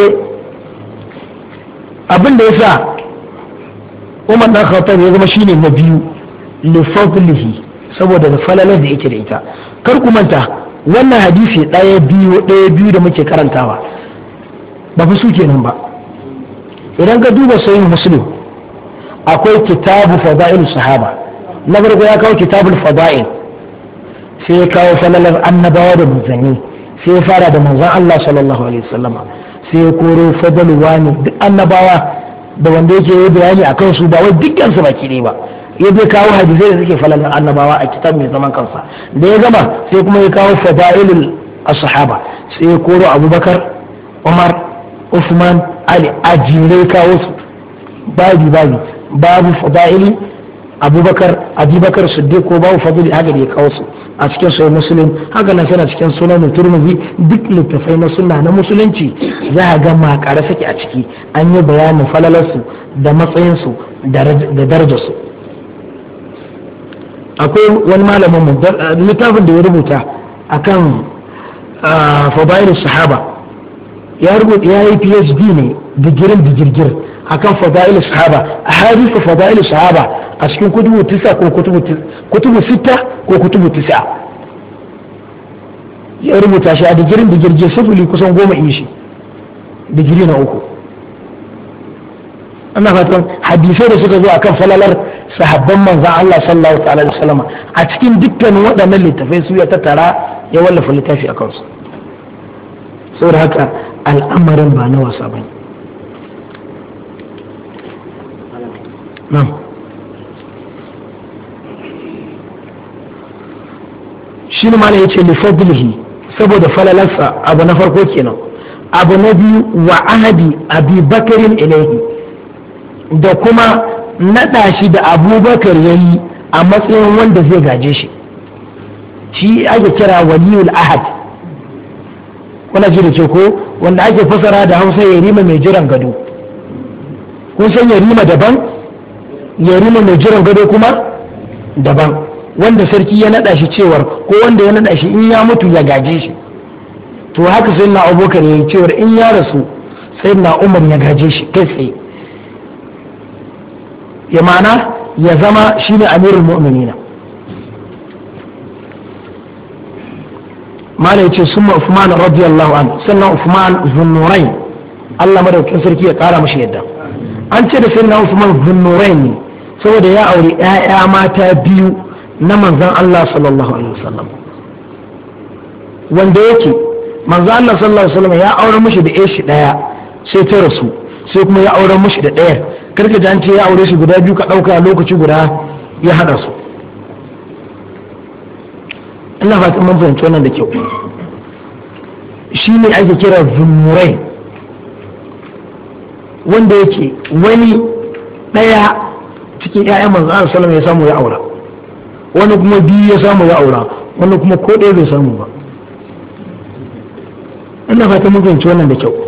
abin da yasa Umar dan Khattab ya zama shine na biyu li fadlihi saboda da falalar da yake da ita kar ku manta wannan hadisi daya biyu da muke karantawa ba fi su kenan ba idan ka duba sahih muslim akwai kitabu fadail sahaba na farko ya kawo kitabul fadail sai ya kawo falalar annabawa da manzanni sai ya fara da manzon Allah sallallahu alaihi wasallama sai ya koro fadalu wani duk annabawa da wanda yake yi bayani akan su ba wai dukkan su baki ne ba ya bai kawo hadisai da suke falalar annabawa a kitab mai zaman kansa da ya gama sai kuma ya kawo fadailul ashaba sai ya koro abubakar umar usman ali ajire kawo su babu fadaili abubakar siddiq ko babu fadili haka da ya kawo su a cikin sahih muslim haka nan sana cikin sunan turmizi duk littafai na sunna na musulunci za a ga makare sake a ciki an yi bayanin falalarsu da matsayinsu da darajarsu akwai wani malamin mu littafin da ya rubuta akan fadailus sahaba ya yi PhD ne digirgir akan fadailus sahaba ahadithu fadailus sahaba a cikin kutubu tisa ko kutubu sita ko kutubu tisa ya rubuta shi a digirgir sifili kusan 10 shi digiri na 3 ana fatan hadisai da suka zo akan falalar sahabban manzan Allah sallallahu alaihi wasallam a cikin dukkanin waɗannan littafai su ya tattara ya wallafa littafi a kansu saboda haka al'amarin ba na wasa bane nan shi ne mana yace li fadlihi saboda falalarsa abu na farko kenan abu na biyu wa ahadi abi bakarin ilaihi da kuma naɗa shi da abubakar ya yi a matsayin wanda zai gaje shi shi ake kira waliyul ahad kuna ji da ce ko wanda ake fasara da hausa ya rima mai jiran gado kun san ya rima daban ya rima mai jiran gado kuma daban wanda sarki ya naɗa shi cewar ko wanda ya naɗa shi in ya mutu ya gaje shi to haka sai na abubakar ya yi cewar in ya rasu sai na umar ya gaje shi kai tsaye ya ma'ana ya zama shi ne amirul mu'minina mala yace summa Uthman radiyallahu anhu sannan Uthman zunnurain Allah madaukakin sarki ya kara mashi yadda an ce da sannan Uthman zunnurain ne saboda ya aure ƴaƴa mata biyu na manzon Allah sallallahu alaihi wasallam wanda yake manzon Allah sallallahu alaihi wasallam ya aure mashi da ƴar shi daya sai ta rasu sai kuma ya aure mashi da ɗayar karka ji an ce ya aure shi guda biyu ka ɗauka lokaci guda ya haɗa su ina fatan mun fahimci wannan da kyau shi ne ake kira zumurai wanda yake wani ɗaya cikin 'ya'yan manzo Allah sallallahu alaihi wasallam ya samu ya aura wani kuma biyu ya samu ya aura wani kuma ko ɗaya bai samu ba ina fatan mun fahimci wannan da kyau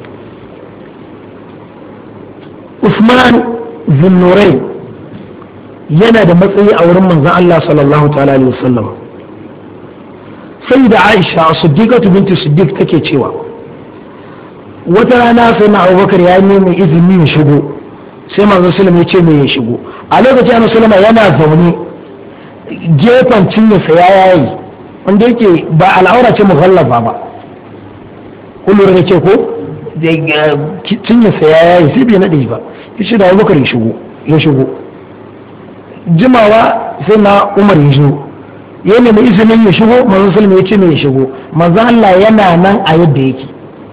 Usman Zunnurai yana da matsayi a wurin manzon Allah sallallahu ta'ala alaihi wasallam sai da Aisha Siddiqatu binti Siddiq take cewa wata rana sai na Abubakar ya nemi izini ya shigo sai manzon sallallahu ya ce me ya shigo a lokacin Annabi sallallahu yana zaune gefen cinyarsa ya yayi wanda yake ba al'aura ce mughallafa ba kullu da ce ko cinyarsa ya yayi sai bai nade ba shi da Abubakar ya shigo jimawa sai na Umar ya shigo ya nemi izinin ya shigo manzon sallallahu ya ce me ya shigo manzon Allah yana nan a yadda yake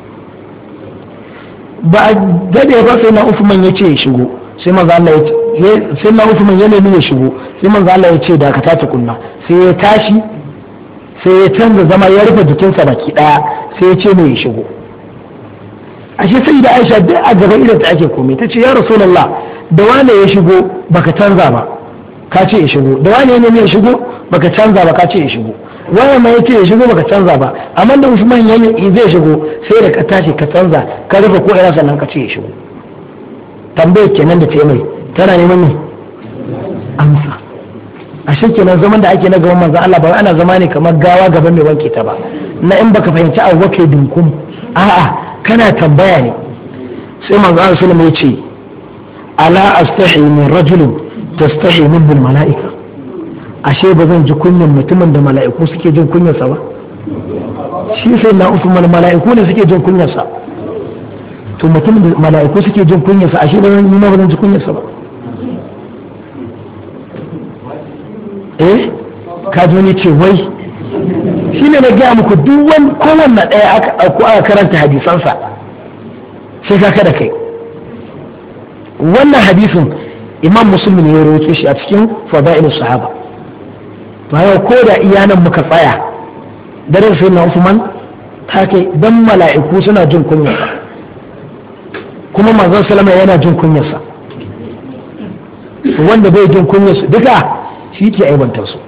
ba a dade ba sai na Uthman ya ce ya shigo sai manzon Allah ya sai na Uthman ya nemi ya shigo sai manzon Allah ya ce da ka ta tukunna sai ya tashi sai ya canza zama ya rufe jikinsa baki daya sai ya ce me ya shigo ashe sai da Aisha duk a gaban idan ta ake komai tace ya Rasulullah da wane ya shigo baka canza ba ka ce ya shigo da wane ne ya shigo baka canza ba ka ce ya shigo wani ma yace ya shigo baka canza ba amma da Usman ya zai shigo sai da ka tashi ka canza ka rufe ko ina sannan ka ce ya shigo tambayar kenan da ce mai tana neman ne amsa ashe kenan zaman da ake na gaban manzon Allah ba ana zama ne kamar gawa gaban mai wanke ta ba na in baka fahimci abu kai dunkum a'a kana tambaya ne sai manzo Allah sallallahu alaihi wasallam ya ce ala astahi min rajulin tastahi min bil malaika ashe ba zan ji kunyan mutumin da mala'iku suke jin kunyarsa ba shi sai na Uthman mala'iku ne suke jin kunyarsa to mutumin da mala'iku suke jin kunyarsa ashe ba zan yi ma ba zan ji kunyarsa ba ka ji wani ce wai shi ne na gaya muku duk wani kowanne ɗaya aka ɗauko aka karanta hadisansa sai ka kada kai wannan hadisin imam muslim ne ya rawaito shi a cikin fada'il sahaba to yau ko da iyanan muka tsaya daren sai na Uthman ta kai dan mala'iku suna jin kunyarsa kuma manzon sallama yana jin kunyarsa wanda bai jin kunyarsu duka shi ke aibantar su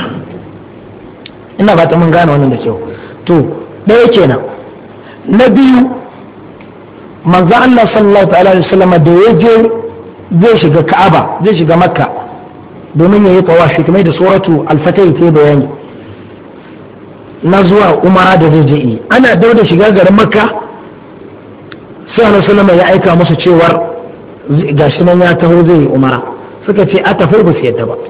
ina ba ta mun gane wannan da kyau to ɗaya kenan na biyu manzo Allah sallallahu alaihi wasallam da ya je zai shiga Ka'aba zai shiga Makka domin ya yi tawafi kamar da suratu al-fatih ta bayani na zuwa umara da zai je ana dauda shiga garin makka sai annabi sallama ya aika musu cewar gashi nan ya taho zai yi umara suka ce a tafi ba su yadda ba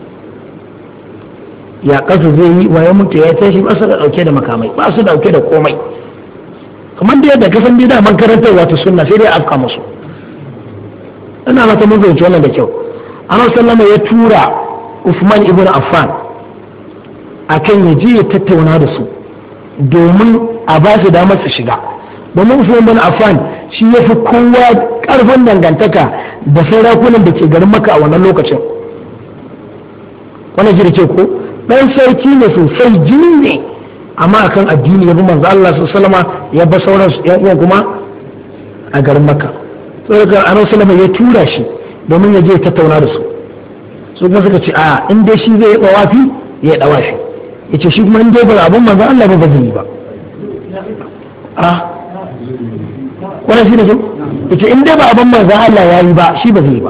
ya kasu zai yi waye mutu ya tashi ba su da dauke da makamai ba su dauke da komai kamar da yadda kasan bida man karantar wata sunna sai dai afka musu ina mata mun zai wannan da kyau annabi sallama ya tura Uthman ibn Affan akan ya je ya tattauna da su domin a ba su damar su shiga domin Uthman ibn Affan shi ya fi kowa karfin dangantaka da sarakunan da ke garin Makka a wannan lokacin wannan jirage ko dan sarki ne sosai jini ne amma akan addini ya bi manzo Allah sallallahu alaihi ya ba sauran yan uwan kuma a garin Makka saboda annabi sallallahu ya tura shi domin ya je ya tattauna da su su kuma suka ce a in dai shi zai yi dawafi ya dawafi yace shi kuma in dai ba abun manzo Allah ba zai yi ba a wannan shi ne yace in dai ba abun manzo Allah yayi ba shi ba zai yi ba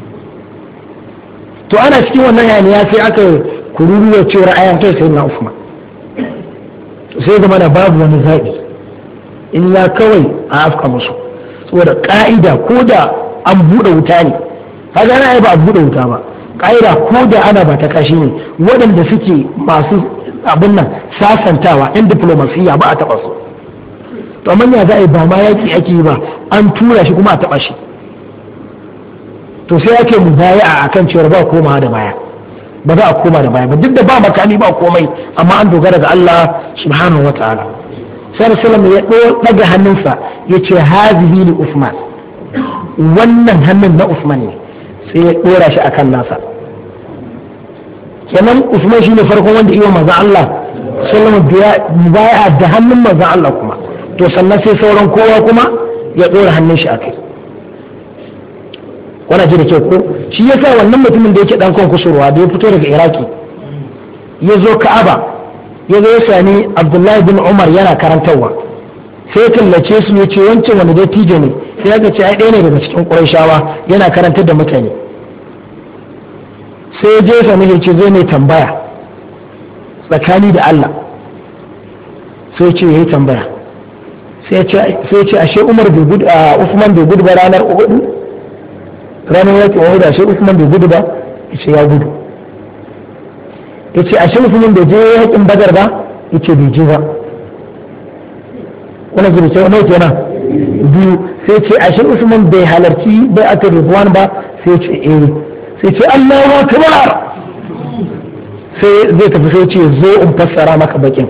to ana cikin wannan hayaniya sai aka kururuwa ce ra'ayin kai sai na Uthman sai zama da babu wani zaɓi illa kawai a afka musu saboda ƙa'ida ko da an buɗe wuta ne kaga ana ba a buɗe wuta ba ƙa'ida ko da ana ba ta kashi ne waɗanda suke masu abin nan sasantawa yan diplomasiya ba a taɓa su to amma ya za a yi ba ma yaƙi ake yi ba an tura shi kuma a taɓa shi to sai ake mubaya'a akan cewar ba komawa da baya ba za a koma da baya ba duk da ba makami ba komai amma an dogara ga Allah subhanahu wataala sai Rasulullah ya daga hannunsa ya ce hazihi li Uthman wannan hannun na Uthman ne sai ya dora shi akan nasa kenan Uthman shine farkon wanda iya manzon Allah sallallahu alaihi baya da hannun manzon Allah kuma to sannan sai sauran kowa kuma ya dora hannun shi akai wannan ji da kyau ko shi yasa wannan mutumin da yake dan kan kusurwa da ya fito daga Iraki ya zo Ka'aba ya zo ya sani Abdullahi bin Umar yana karantarwa sai kallace su ya ce wancan wanda dai tije ne sai ya ce ai ɗaya ne daga cikin Qurayshawa yana karantar da mutane sai ya je ya sami ya ce zai mai tambaya tsakani da Allah sai ya ce yayi tambaya sai ya ce ashe Umar bai gudu Uthman bai gudu ba ranar Uhud ranar yakin Uhud ashe Uthman bai gudu ba yace ya gudu yace ashe Uthman bai je yakin Badar ba yace bai je ba wannan gudu sai nawa kenan biyu sai ce ashe Uthman bai halarci bai aka Ridwan ba sai ce sai ce Allahu akbar sai zai tafi sai ce zo in fassara maka bakin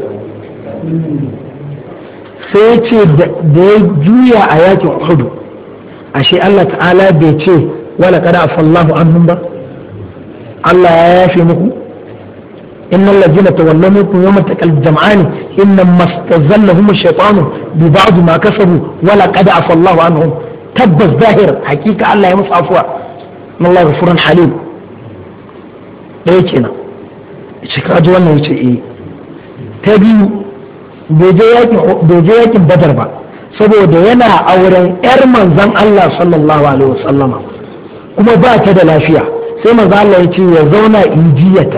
sai ce da ya juya a yakin Uhud ashe Allah ta'ala bai ce wala kada afallahu anhum ba Allah ya yafe muku innal ladina tawallaw minkum yawma taqal jam'ani inna mastazallahum ash-shaytanu bi ba'd ma kasabu wala kada afallahu anhum tabbas zahir hakika Allah ya musu afwa Allah ghafurun halim dai kenan shi ka ji wannan yace ta biyu bai je yakin Badar ba saboda yana auren 'yar manzan Allah sallallahu alaihi wasallama kuma ba ta da lafiya sai manzan Allah ya ce ya zauna injiyata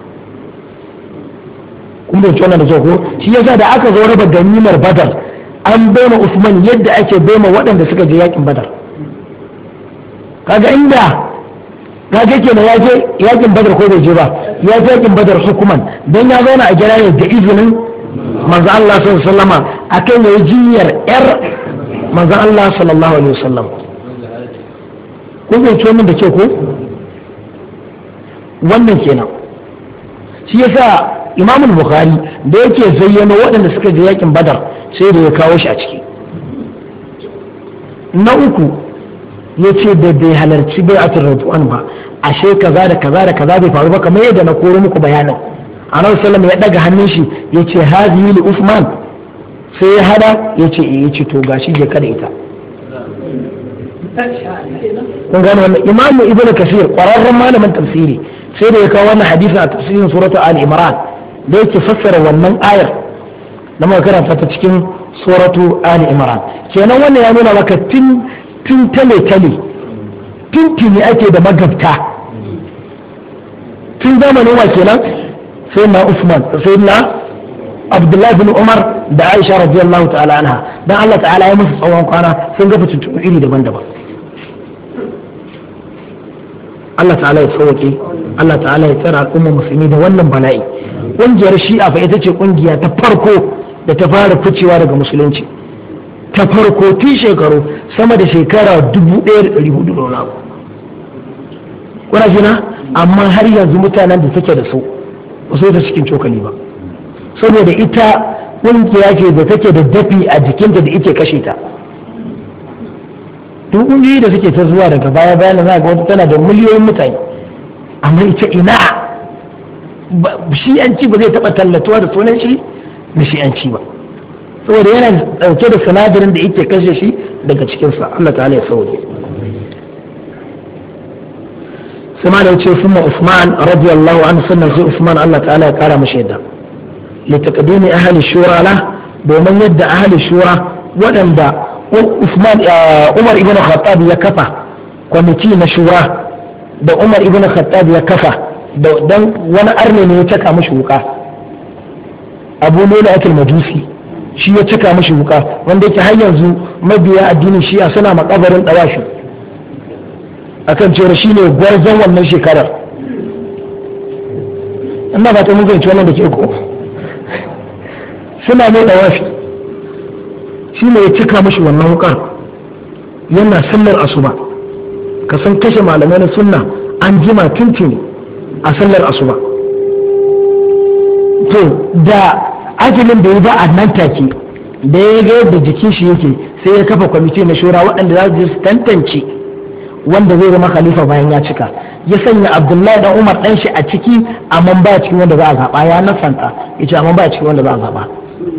kuma da tona da ko shi yasa da aka zo raba ganimar Badar an baima Usman yadda ake baima waɗanda suka je yakin Badar kaga inda kaga kenan ya je yakin Badar ko bai je ba ya je yakin Badar hukuman dan ya zauna a gida ne da izinin manzo Allah sallallahu alaihi wasallama akan yayi jinyar yar manzo Allah sallallahu alaihi wasallam kun ga cewa da ke ko wannan kenan shi yasa Imam Bukhari da yake zayyano waɗanda suka je yakin Badar sai da ya kawo shi a ciki na uku yace da bai halarci bai'atul Ridwan ba ashe kaza da kaza da kaza bai faru ba kamar yadda na koro muku bayanin annabi sallallahu ya daga hannun shi yace hazihi li Uthman sai ya hada yace yace to gashi je kada ita kun gane wannan imamu ibnu kasir qararran malamin tafsiri sai da ya kawo wannan hadisin a tafsirin suratu ali imran da yake fassara wannan ayar na muka karanta ta cikin suratu ali imran kenan wannan ya nuna maka tun tale tuni ake da magabta tun zamanin wa kenan sai na Usman sai na Abdullahi bin Umar da Aisha radiyallahu ta'ala anha dan Allah ta'ala ya musu tsawon kwana sun ga fitintunu iri daban-daban Allah ta'ala ya sauke Allah ta'ala ya tsara al'ummar musulmi da wannan bala'i ƙungiyar shi'a fa ita ce ƙungiya ta farko da ta fara ficewa daga musulunci ta farko tun shekaru sama da shekara 1400 da wani kuna jina amma har yanzu mutanen da take da su ba su ta cikin cokali ba saboda ita ƙungiya ce da take da dafi a jikinta da ike kashe ta duk ƙungiyoyi da suke ta zuwa daga baya bayan za ga wata tana da miliyoyin mutane amma ita ina shi'anci ba zai taɓa tallatuwa da sunan shi na shi'anci ba saboda yana ɗauke da sinadarin da yake kashe shi daga cikinsa Allah ta'ala ya sauke sai ma da wuce summa Usman radiyallahu anhu sannan sai Usman Allah ta'ala ya kara mashi yadda li taqdimi ahli shura la domin yadda ahli shura waɗanda Usman Umar ibn Khattab ya kafa kwamiti na shura da Umar ibn Khattab ya kafa dan wani arne ne ya caka mashi wuka Abu Lula akil Majusi shi ya cika mashi wuka wanda yake har yanzu mabiya addinin shi'a suna makabarin dawashi akan cewa shi ne gwarzon wannan shekarar ina ba ta mun zai wannan da ke ko suna mai dawashi shi ne ya cika mashi wannan wukar yana sallar asuba ka san kashe malamai na sunna an jima tuntuni a sallar asuba to da ajalin da ya ba a nan take da ya ga yadda jikin shi yake sai ya kafa kwamiti na shura waɗanda za su tantance wanda zai zama khalifa bayan ya cika ya sanya Abdullahi dan Umar dan shi a ciki amma ba cikin wanda za a zaba ya nasanta yace amma ba cikin wanda za a zaba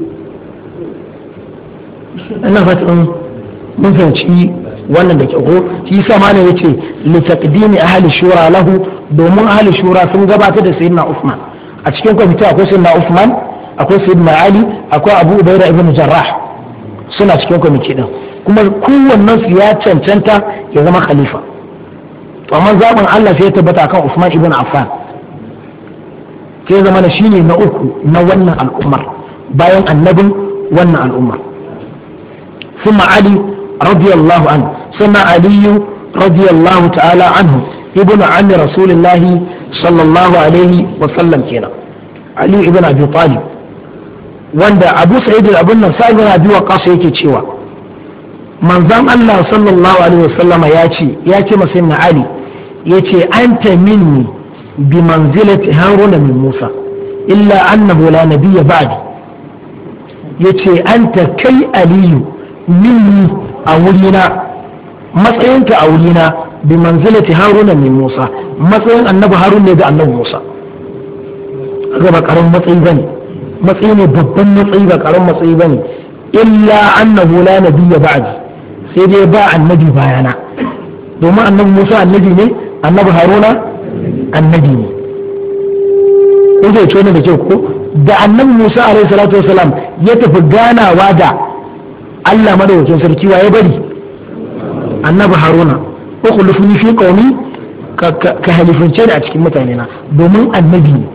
ina fatan mun fahimci wannan da ke ko shi yasa malam yace li taqdimi ahli shura lahu domin ahli shura sun gabatar da sayyidina Uthman a cikin kwamiti akwai sayyidina Uthman akwai sayyidina Ali akwai Abu Ubaida ibn Jarrah suna cikin kwamiti din kuma kowannen su ya cancanta ya zama khalifa to amma zaben Allah sai ya tabbata kan Uthman ibn Affan sai zama na shine na uku na wannan al'ummar bayan annabin wannan al'ummar ثم علي رضي الله عنه ثم علي رضي الله تعالى عنه ابن عم رسول الله صلى الله عليه وسلم كنا علي ابن أبي طالب wanda Abu Sa'id al-Abun nan sai ibn Abi Waqqas yake cewa manzon Allah sallallahu alaihi wasallama ya ce masa na Ali yace anta minni bi manzilati Haruna min Musa illa annahu la nabiyya ba'di yace anta kai Aliyu minni a wurina matsayinka a wurina bi manzilati Haruna min Musa matsayin annabi Harun ne da annabi Musa ga ba karamin matsayi bane matsayi ne babban matsayi ba karamin matsayi bane illa annahu la nabiyya ba'di sai dai ba annabi bayana domin annabi Musa annabi ne annabi Haruna annabi ne kun zai tona da kyau ko da annabi Musa alaihi salatu wasalam ya tafi ganawa da Allah madaukakin sarki wa ya bari annabi Haruna ko khulufuni fi qaumi ka halifince da a cikin mutane na domin annabi ne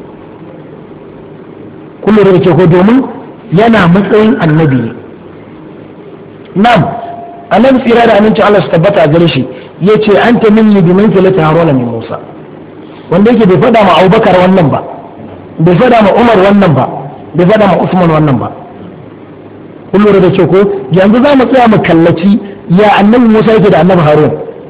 kullu da ke ko domin yana matsayin annabi ne nam annabi tsira da aminci Allah su tabbata a gare shi yace anta minni bi manzilati Haruna min Musa wanda yake bai faɗa ma Abubakar wannan ba bai faɗa ma Umar wannan ba bai faɗa ma Usman wannan ba kun lura da ce ko yanzu za mu tsaya mu kallaci ya annabi Musa yake da annabi Harun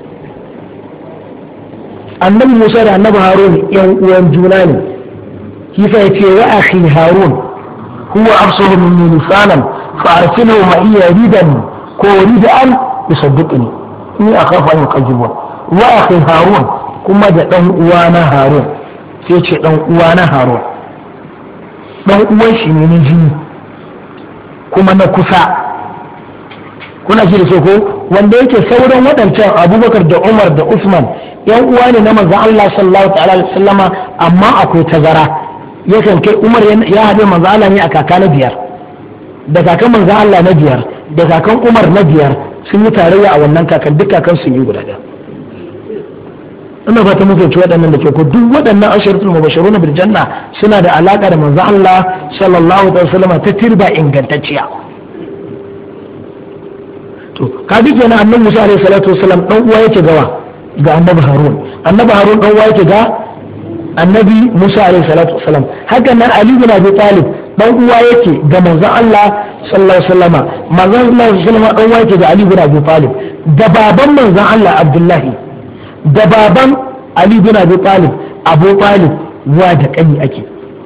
annabi Musa da annabi Harun yan uwan juna ne kifa yace wa akhi Harun huwa absahu minni lisanan fa arsilhu ma iya ridan ko ridan yusaddiqni ni akhafu an yukazzibun wa akhi Harun kuma da dan uwana Harun sai ce dan uwana Harun dan uwan shi ne jini kuma na kusa kuna ji da ko wanda yake sauran waɗancan Abubakar da Umar da Usman yan uwa ne na manzon Allah sallallahu ta'ala alaihi wasallama amma akwai tazara yakan kai Umar ya haɗe manzon Allah ne a kaka na biyar da kakan manzon Allah na biyar da kakan Umar na biyar sun yi tarayya a wannan kakan duk kakan sun yi guda ɗaya ina ba ta muke ci waɗannan da ke ko duk waɗannan asharatul mubashiruna bil janna suna da alaka da manzo Allah sallallahu alaihi wasallam ta tirba ingantacciya. To ka bi kenan annabi Musa alaihi salatu wasallam dan uwa yake ga annabi Harun dan uwa yake ga annabi Musa alaihi salatu wasallam. Haka nan Ali bin Abi Talib dan uwa yake ga manzo Allah sallallahu alaihi wasallama, manzo Allah sallallahu alaihi wasallama dan uwa yake ga Ali bin Abi Talib, da baban manzo Allah Abdullahi da baban Ali bin Abi Talib Abu Talib wa da kani ake.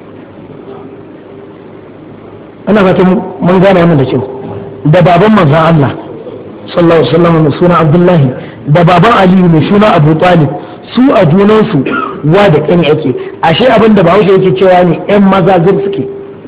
ana fata mun gane wannan da kyau. Da baban manzon Allah sallallahu alaihi wasallam mai suna Abdullahi da baban Ali mai suna Abu Talib su a junansu wa da kani ake. Ashe abin da Bahaushe yake cewa ne ƴan maza zir suke.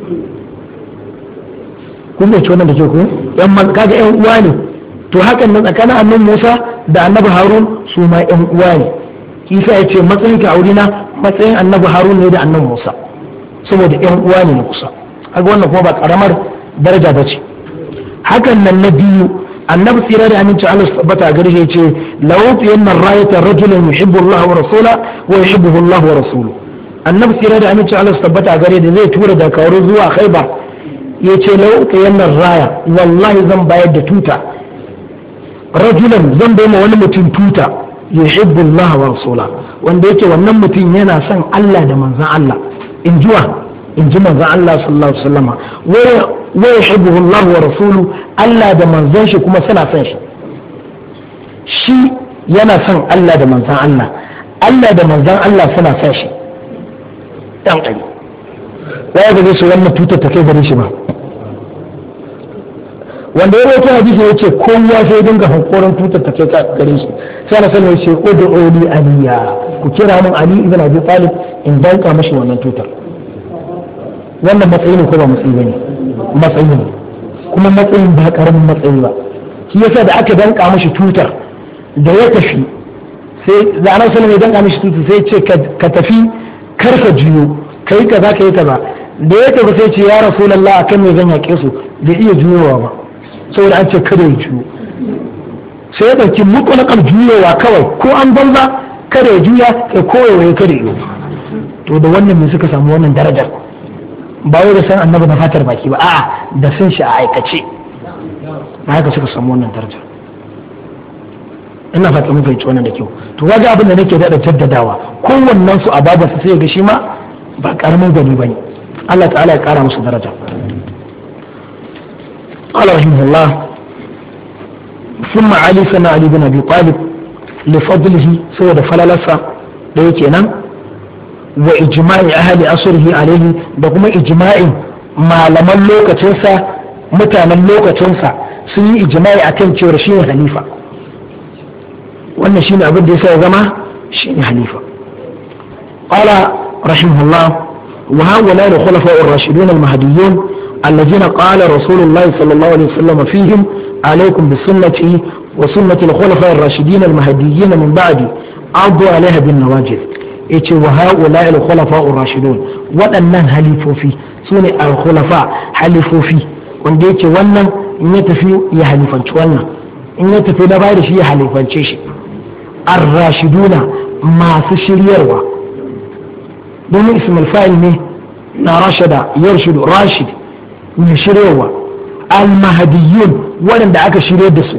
kun bai wannan da kyau ko kaga ƴan uwa ne. To hakan nan tsakanin annabi Musa da annabi Harun su ma ƴan uwa ne. Isa ya ce matsayin ka aure na matsayin annabi Harun ne da annabi Musa saboda ƴan uwa ne na kusa. Kaga wannan kuma ba karamar daraja ba ce. Hakan nan na biyu annabi tsira da aminci Allah su tabbata a gare shi ce lawu yanna rayata rajulan yuhibbu Allah wa rasula wa yuhibbuhu Allah wa rasuluhu. Annabi tsira da aminci Allah su tabbata a gare da zai tura da kawo zuwa Khaibar yace lawu yanna raya wallahi zan bayar da tuta rajulan zan bai ma wani mutum tuta yuhibbu Allah wa rasula wanda yake wannan mutum yana son Allah da manzon Allah in ji manzon Allah sallallahu alaihi wasallam wa yuhibbu Allah wa rasulu Allah da manzon shi kuma suna son shi yana son Allah da manzon Allah da manzon Allah suna son shi dan kai wai ga shi wannan tutar ta kai gare shi ba. Wanda ya rawaito hadisi ya ce kowa sai dinga hankorin tutar ta kai gare shi sai na sanar ce ud'u aliya ku kira min Ali ibn Abi Talib in danka mashi wannan tutar. Wannan matsayi ne ko ba matsayi bane? Matsayi ne kuma matsayin ba karamin matsayi ba. Shi yasa da aka danka mashi tutar da ya tafi sai da Annabi sallallahu alaihi wasallam ya danka mashi tutar sai ya ce ka tafi kar ka juyo kai kaza kai kaza. Da ya tafi sai ce ya Rasulullah akan me zan yake su bai iya juyowa ba saboda an ce kada ya juyo sai ya ɗauki mutlaqal juyowa kawai ko an banza kada ya juya kai koyewa kada ya to da wannan me suka samu wannan darajar ba wai da san annabi na fatar baki ba a'a da san shi a aikace ba haka suka samu wannan darajar. Ina fata mun fahimci wannan da kyau. To kaga abin da nake da jaddadawa kowannen su a babarsa sai ga shi ma ba karamin gani bane. Allah ta'ala ya kara musu daraja. قال رحمه الله ثم علي سنة علي بن أبي طالب لفضله سوى فللسة ليكينا وإجماع أهل أصره عليه بقوم إجماع ما لما اللوكة تنسى متى من اللوكة تنسى سي إجماع أكن تورشين خليفة وأن شين عبد يسا زما شين خليفة. قال رحمه الله وهؤلاء الخلفاء الراشدون المهديون الذين قال رسول الله صلى الله عليه وسلم فيهم عليكم بسنتي وسنة الخلفاء الراشدين المهديين من بعدي عضوا عليها بالنواجذ. وهؤلاء الخلفاء الراشدون waɗannan halifofi su ne al-khulafa halifofi wanda yake wannan in ya tafi ya halifanci wannan in ya tafi na bayar shi ya halifance shi ar-rashiduna masu shiryarwa domin ismul fa'il ne na rashada yarshidu rashid mai shiryawa al-mahdiyyun waɗanda aka shiryar da su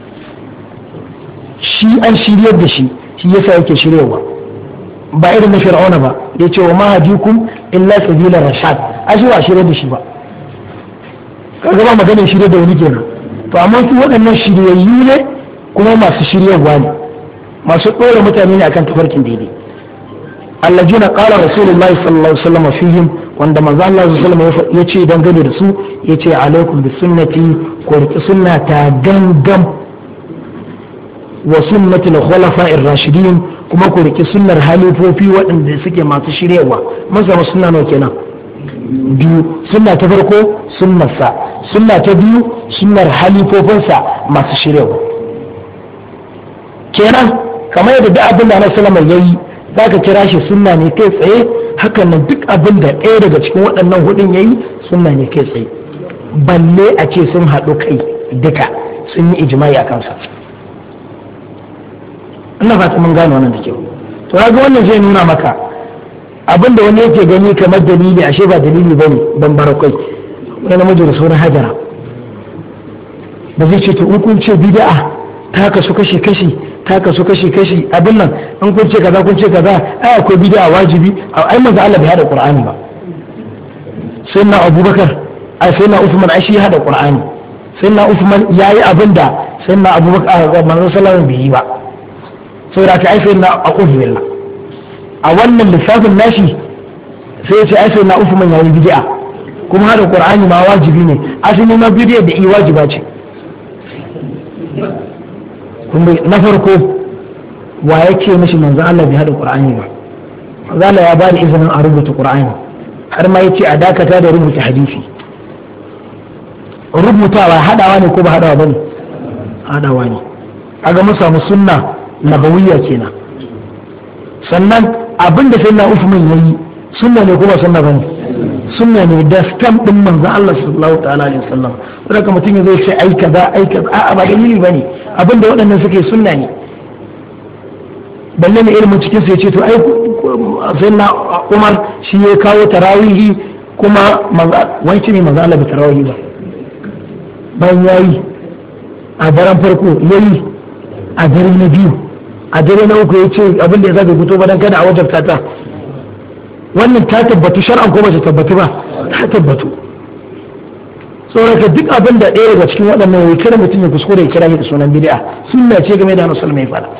shi an shiryar da shi yasa yake shiryawa ba irin na fir'auna ba ya ce wa mahadikum illa sabila rashad ashi ba shiryar da shi ba kaga ba maganin shiryar da wani kenan to amma su waɗannan shiryayyu ne kuma masu shiryarwa ne masu ɗora mutane ne akan tafarkin daidai allajina qala rasulullahi sallallahu alaihi wasallam fihim wanda manzo Allah sallallahu alaihi wasallam ya ce dangane da su yace alaikum bi sunnati ko riki sunnata gangam wa sunnati al-khulafa'ir rashidin kuma ku riki sunnar halifofi waɗanda suke masu shiryawa mun samu sunna nawa kenan biyu sunna ta farko sunnarsa sunna ta biyu sunnar halifofinsa masu shiryawa kenan kamar yadda duk abin da Annabi sallallahu alaihi wasallam yayi zaka kira shi sunna ne kai tsaye hakan nan duk abin da ɗaya daga cikin waɗannan hudun yayi sunna ne kai tsaye balle a ce sun haɗu kai duka sun yi ijma'i a kansa ina fata mun gane wannan da kyau to ga wannan zai nuna maka abinda wani yake gani kamar dalili ashe ba dalili bane dan barakai wani namiji da sauran hajara ba zai ce to in kun ce bid'a ta kasu kashi ta kasu kashi abin nan in kun ce kaza ai akwai bid'a wajibi ai manzo Allah bai hada Qur'ani ba sai na Abubakar sai na Uthman ai shi hada Qur'ani sai na Uthman yayi abinda sai na Abubakar manzo sallallahu bai yi ba saboda ka ai sai na a'udhu billah a wannan lissafin nashi sai ya ce ai sai na Uthman yayi bid'a kuma hada Qur'ani ma wajibi ne asali ma bid'a da i wajiba ce na farko wa yake mishi manzo Allah bai hada Qur'ani ba manzo Allah ya bada izinin a rubuta Qur'ani har ma yace a dakata da rubuta hadisi rubutawa hadawa ne ko ba hadawa bane hadawa ne aga mun samu sunna nabawiyya kenan sannan abinda sai na Uthman yayi sunna ne ko ba sunna bane sunna ne da stamp din manzo Allah sallallahu ta'ala alaihi wasallam saboda mutum ya zai ce ai kaza a'a ba dalili bane abinda waɗannan suke sunna ne balle ne ilimin cikin sai ce to ai sai na Umar shi ya kawo tarawihi kuma wani ne manzo Allah bai tarawihi ba bayan yayi a daren farko yayi a dare na biyu a dare na uku ya ce abinda ya zaga fito ba dan kada a wajabta ta wannan ta tabbatu shar'an ko ba ta tabbatu ba ta tabbatu saboda duk abin da ɗaya daga cikin waɗannan ya kira mutum ya kuskure ya kira shi da sunan bid'a sunna ce game da Annabi mai fara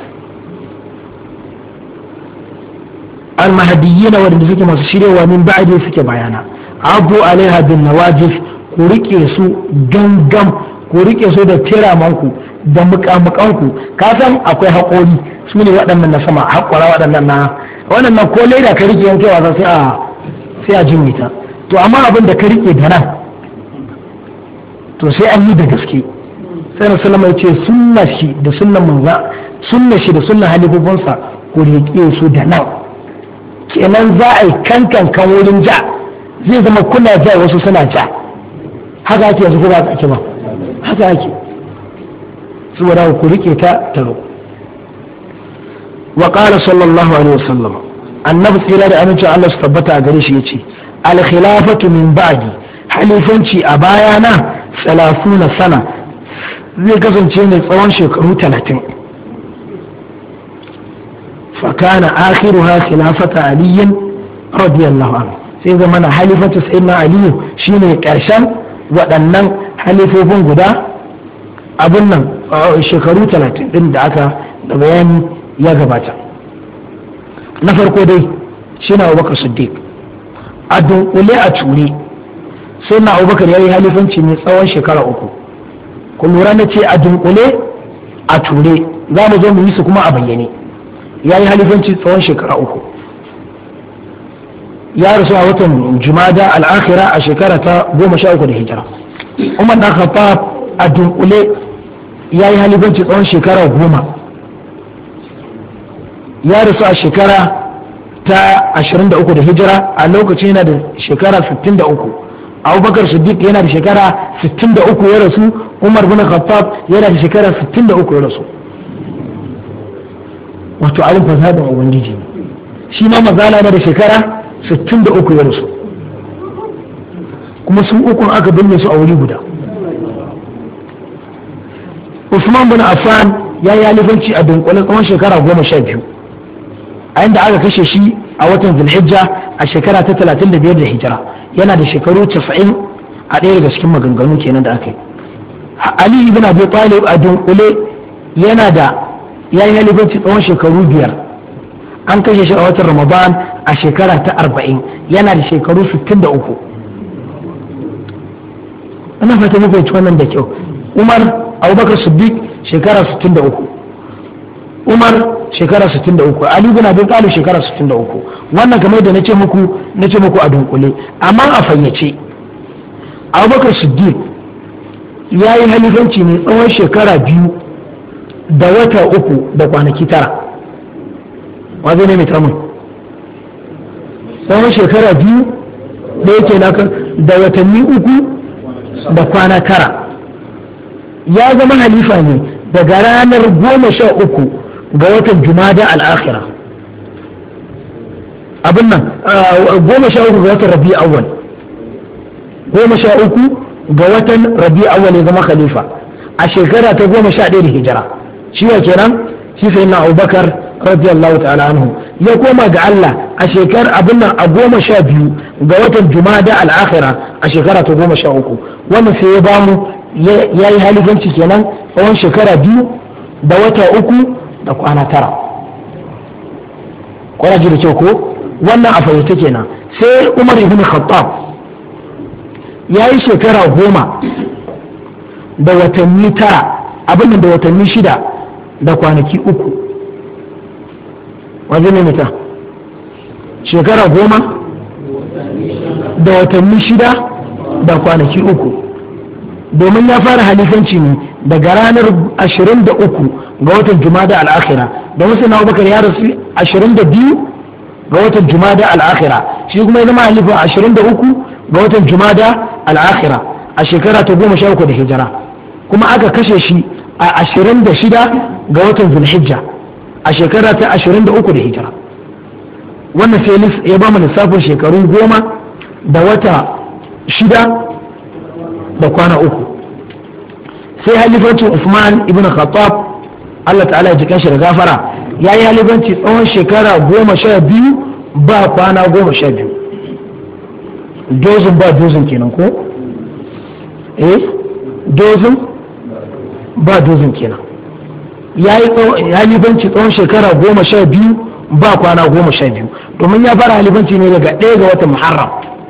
al-mahdiyyin wanda suke masu shirewa min ba'di suke bayana abu alaiha bin nawajif ku rike su gangam ku rike su da tiramanku da mukamukanku ka san akwai haƙori su ne waɗannan na sama haƙora waɗannan ko leda ka rike yankewa sai a jimmita to amma abin da ka rike da nan to sai an yi da gaske sai na sallama ya ce sunna shi da sunnan halifofinsa ku rike su da nan kenan za a yi kankan kan wurin ja zai zama kuna ja wasu suna ja haka ake yanzu ko ba ake ba haka ake saboda ku rike ta taro wa qala sallallahu alaihi wasallam annabi tsira da amincin Allah su tabbata a gare shi yace al khilafatu min ba'di halifanci a bayana 30 sana zai kasance ne tsawon shekaru 30 fa kana akhiruha khilafata ali radiyallahu anhu sai zamana halifatu sayyidina ali shine karshen waɗannan halifofin guda abin nan shekaru 30 din da aka da bayani ya gabata na farko dai shi na abubakar siddiq a dunkule a ture sai na abubakar ya yi halifanci ne tsawon shekara 3 ku lura na ce a dunkule a ture za mu zo mu yi su kuma a bayyane ya yi halifanci tsawon shekara 3 ya rasu a watan jumada al'akhira a shekara ta 13 da hijira umar dan khattab a dunkule ya yi halifanci tsawon shekara 10 ya rasu a shekara ta 23 da hijira a lokacin yana da shekara 63 abubakar siddiq yana da shekara 63 ya rasu umar bin khattab yana da shekara 63 ya rasu wato abin fasadin ubangiji shi ma mazala yana da shekara 63 ya rasu kuma sun ukun aka binne su a wuri guda usman bin affan ya yi halifanci a dunkule tsawon shekara 12 a inda aka kashe shi a watan zulhijja a shekara ta 35 da hijira yana da shekaru 90 a ɗaya daga cikin maganganu kenan da aka yi ali ibn abi talib a dunkule yana da ya yi halifanci tsawon shekaru 5 an kashe shi a watan ramadan a shekara ta 40 yana da shekaru 63 ana fata muku yi wannan da kyau umar abubakar siddiq shekara 63 umar shekara 63 ali bin abi talib shekara 63 wannan kamar da nace muku a dunkule amma a fayyace abubakar siddiq ya yi halifanci ne tsawon shekara 2 da wata 3 da kwanaki 9 wazo ne mai tamun tsawon shekara 2 da yake naka da watanni 3 da kwana 9 ya zama halifa ne daga ranar 13 ga watan jumada al'akhira abin nan 13 ga watan rabi awwal 13 ga watan rabi awwal ya zama khalifa a shekara ta 11 da hijira shi ne kenan shi sai na Abubakar radiyallahu ta'ala anhu ya koma ga Allah a shekar abin nan a 12 ga watan Jumada al-akhira a shekara ta 13 wannan sai ya bamu yayi halifanci kenan tsawon shekara 2 da wata 3 da kwana 9 kwana ji da kyau ko wannan a fayyace kenan sai Umar ibn Khattab yayi shekara 10 da watanni 9 abin da watanni 6 da kwanaki 3 wajen ne ta shekara 10 da watanni 6 da kwanaki 3 domin ya fara halifanci ne daga ranar 23 ga watan Jumada al-akhira da wasu na Abubakar ya rasu 22 ga watan Jumada al-akhira shi kuma ya zama halifa 23 ga watan Jumada al-akhira a shekara ta 13 da hijira kuma aka kashe shi a 26 ga watan Zulhijja a shekara ta 23 da hijira wannan sai ya ba mu lissafin shekaru 10 da wata 6 da kwana 3 sai halifancin Usman ibn Khattab Allah ta'ala ya jikan shi da gafara ya yi halifanci tsawon shekara 12 ba kwana 12 dozin ba dozin kenan ko dozin ba dozin kenan ya yi halifanci tsawon shekara 12 ba kwana 12 domin ya fara halifanci ne daga 1 ga watan Muharram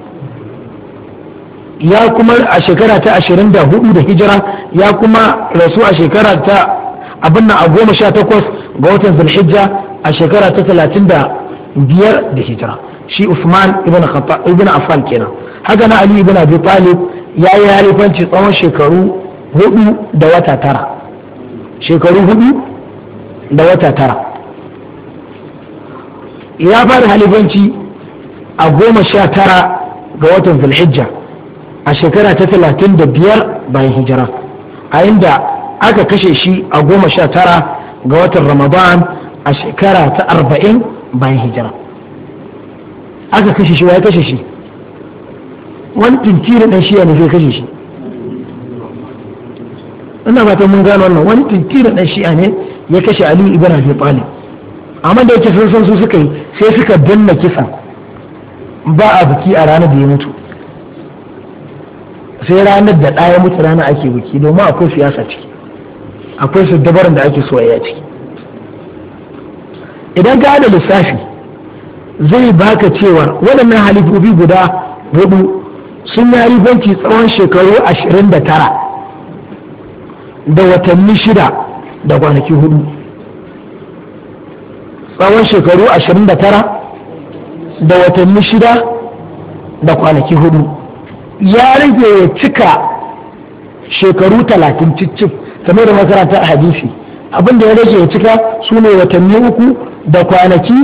ya kuma a shekara ta 24 da hijira ya kuma rasu a shekara ta abin nan a 18 ga watan Zulhijja a shekara ta 35 da hijira shi Usman ibn Affan kenan haka na Ali ibn Abi Talib ya yi halifanci tsawon shekaru 4 da wata 9 shekaru 4 da wata 9 ya fara halifanci a 19 ga watan Zulhijja a shekara ta 35 bayan hijira a inda aka kashe shi a 19 ga watan Ramadan a shekara ta 40 bayan hijira aka kashe shi wa ya kashe shi wani tintirin dan shiya ne zai kashe shi ina fatan mun gano wannan wani tintirin dan shiya ne ya kashe Ali ibn Abi Talib amma da yake sun san su suka yi sai suka danna kisa ba a biki a ranar da ya mutu sai ranar da ɗaya mutu rana ake biki domin akwai siyasa ciki akwai su dabarin da ake soyayya ciki idan ka da lissafi zai baka cewar waɗannan halifofi guda 4 sun yi halifanci tsawon shekaru 29 da watanni 6 da kwanaki 4 tsawon shekaru 29 da watanni 6 da kwanaki 4 ya rage ya cika shekaru 30 cicif kamar da makaranta a hadisi abinda ya rage ya cika su ne watanni 3 da kwanaki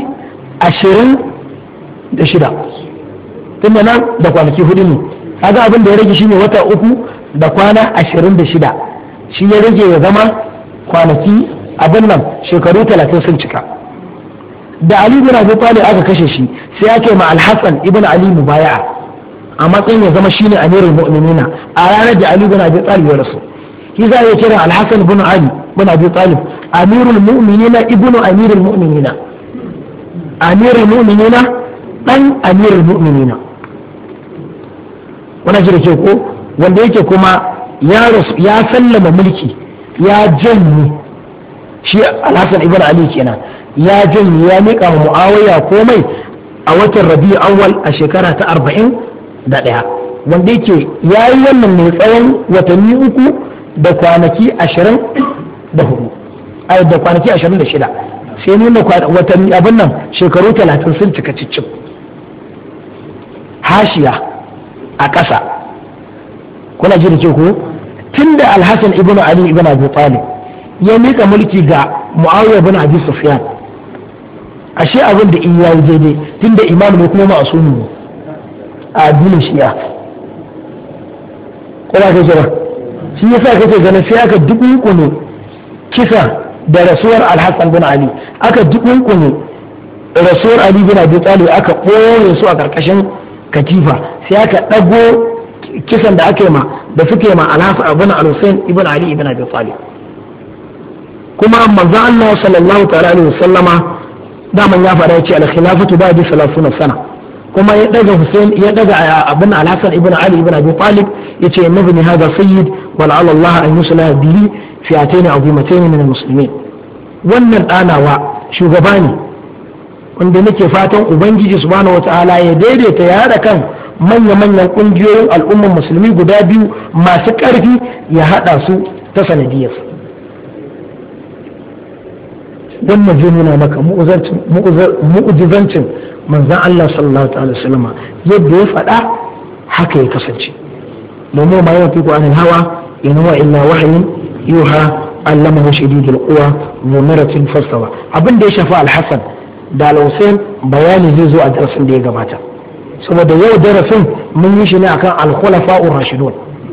26 tunda nan da kwanaki 4 ne kaga abinda ya rage shine wata 3 da kwana 26 shi ya rage ya zama kwanaki abin nan shekaru 30 sun cika da Ali bin Abi Talib aka kashe shi sai ake ma Al-Hasan ibn Ali mubaya'a a matsayin ya zama shine amirul mu'minina a ranar da Ali bin Abi Talib ya rasu shi za ya kira Al-Hasan bin Ali bin Abi Talib amirul mu'minina ibnu amirul mu'minina amirul mu'minina dan amirul mu'minina wannan jira ke ko wanda yake kuma ya sallama mulki ya janye shi Al-Hasan ibn Ali kenan ya janye ya miƙa wa Muawiya komai a watan Rabi'ul Awwal a shekara ta 41 wanda yake yayi wannan ne tsawon watanni 3 da kwanaki 24 ai da kwanaki 26 sai nuna watanni abin nan shekaru 30 sun cika cicin hashiya a ƙasa kuna ji da ke ko tunda Al-Hasan ibn Ali ibn Abi Talib ya miƙa mulki ga Muawiya ibn Abi Sufyan ashe abin da in yayi daidai tunda imam ne kuma ma'asumi ne a addinin shi'a ko ba ka jira shi yasa kake ganin sai aka dubunkune kisa da rasuwar Al-Hasan bin Ali aka dubunkune rasuwar Ali bin Abi Talib aka ɓoye su a ƙarƙashin katifa sai aka ɗago kisan da aka yi ma da suke ma Al-Hasan ibn Al-Husayn ibn Ali ibn Abi Talib. kuma manzon Allah sallallahu ta'ala alaihi wasallama daman ya fara yace al-khilafatu ba'da 30 sana kuma ya daga Hussein ya daga abin Al-Hasan ibn Ali ibn Abi Talib yace ibn hadha sayyid wa la'alla Allah an yusla bihi fi'atayn azimatayn min al-muslimin. wannan danawa shugaba ne wanda nake fatan ubangiji subhanahu wataala ya daidaita ya hada kan manya-manyan kungiyoyin al'ummar musulmi guda biyu masu ƙarfi ya hada su ta sanadiyar. wannan zai nuna maka mu'ujizancin manzan Allah sallallahu alaihi wasallam yadda ya faɗa haka ya kasance. domin ma yawan fiko anin hawa in huwa illa wahayin yuha allamahu shadidul quwa mumiratin fastawa. abin da ya shafi al-Hasan da al-Husayn bayani zai zo a darasin da ya gabata, saboda yau darasin mun yi shi ne akan al-khulafa'ur rashidun,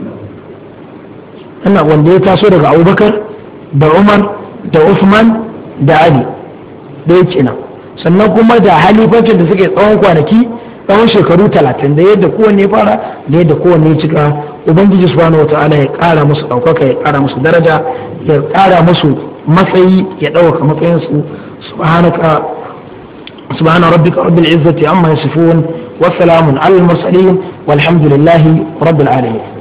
ana wanda ya taso daga Abubakar da Umar da Uthman da Ali da yake nan, sannan kuma da halifancin da suke tsawon kwanaki tsawon shekaru 30 da yadda kowanne ya fara da yadda kowanne ya cika. ubangiji subhanahu wata'ala ya kara musu daukaka, ya kara musu daraja, ya kara musu matsayi, ya dauka matsayin su. subhana rabbika rabbil izzati amma yasifun wa salamun alal mursalin walhamdulillahi rabbil alamin.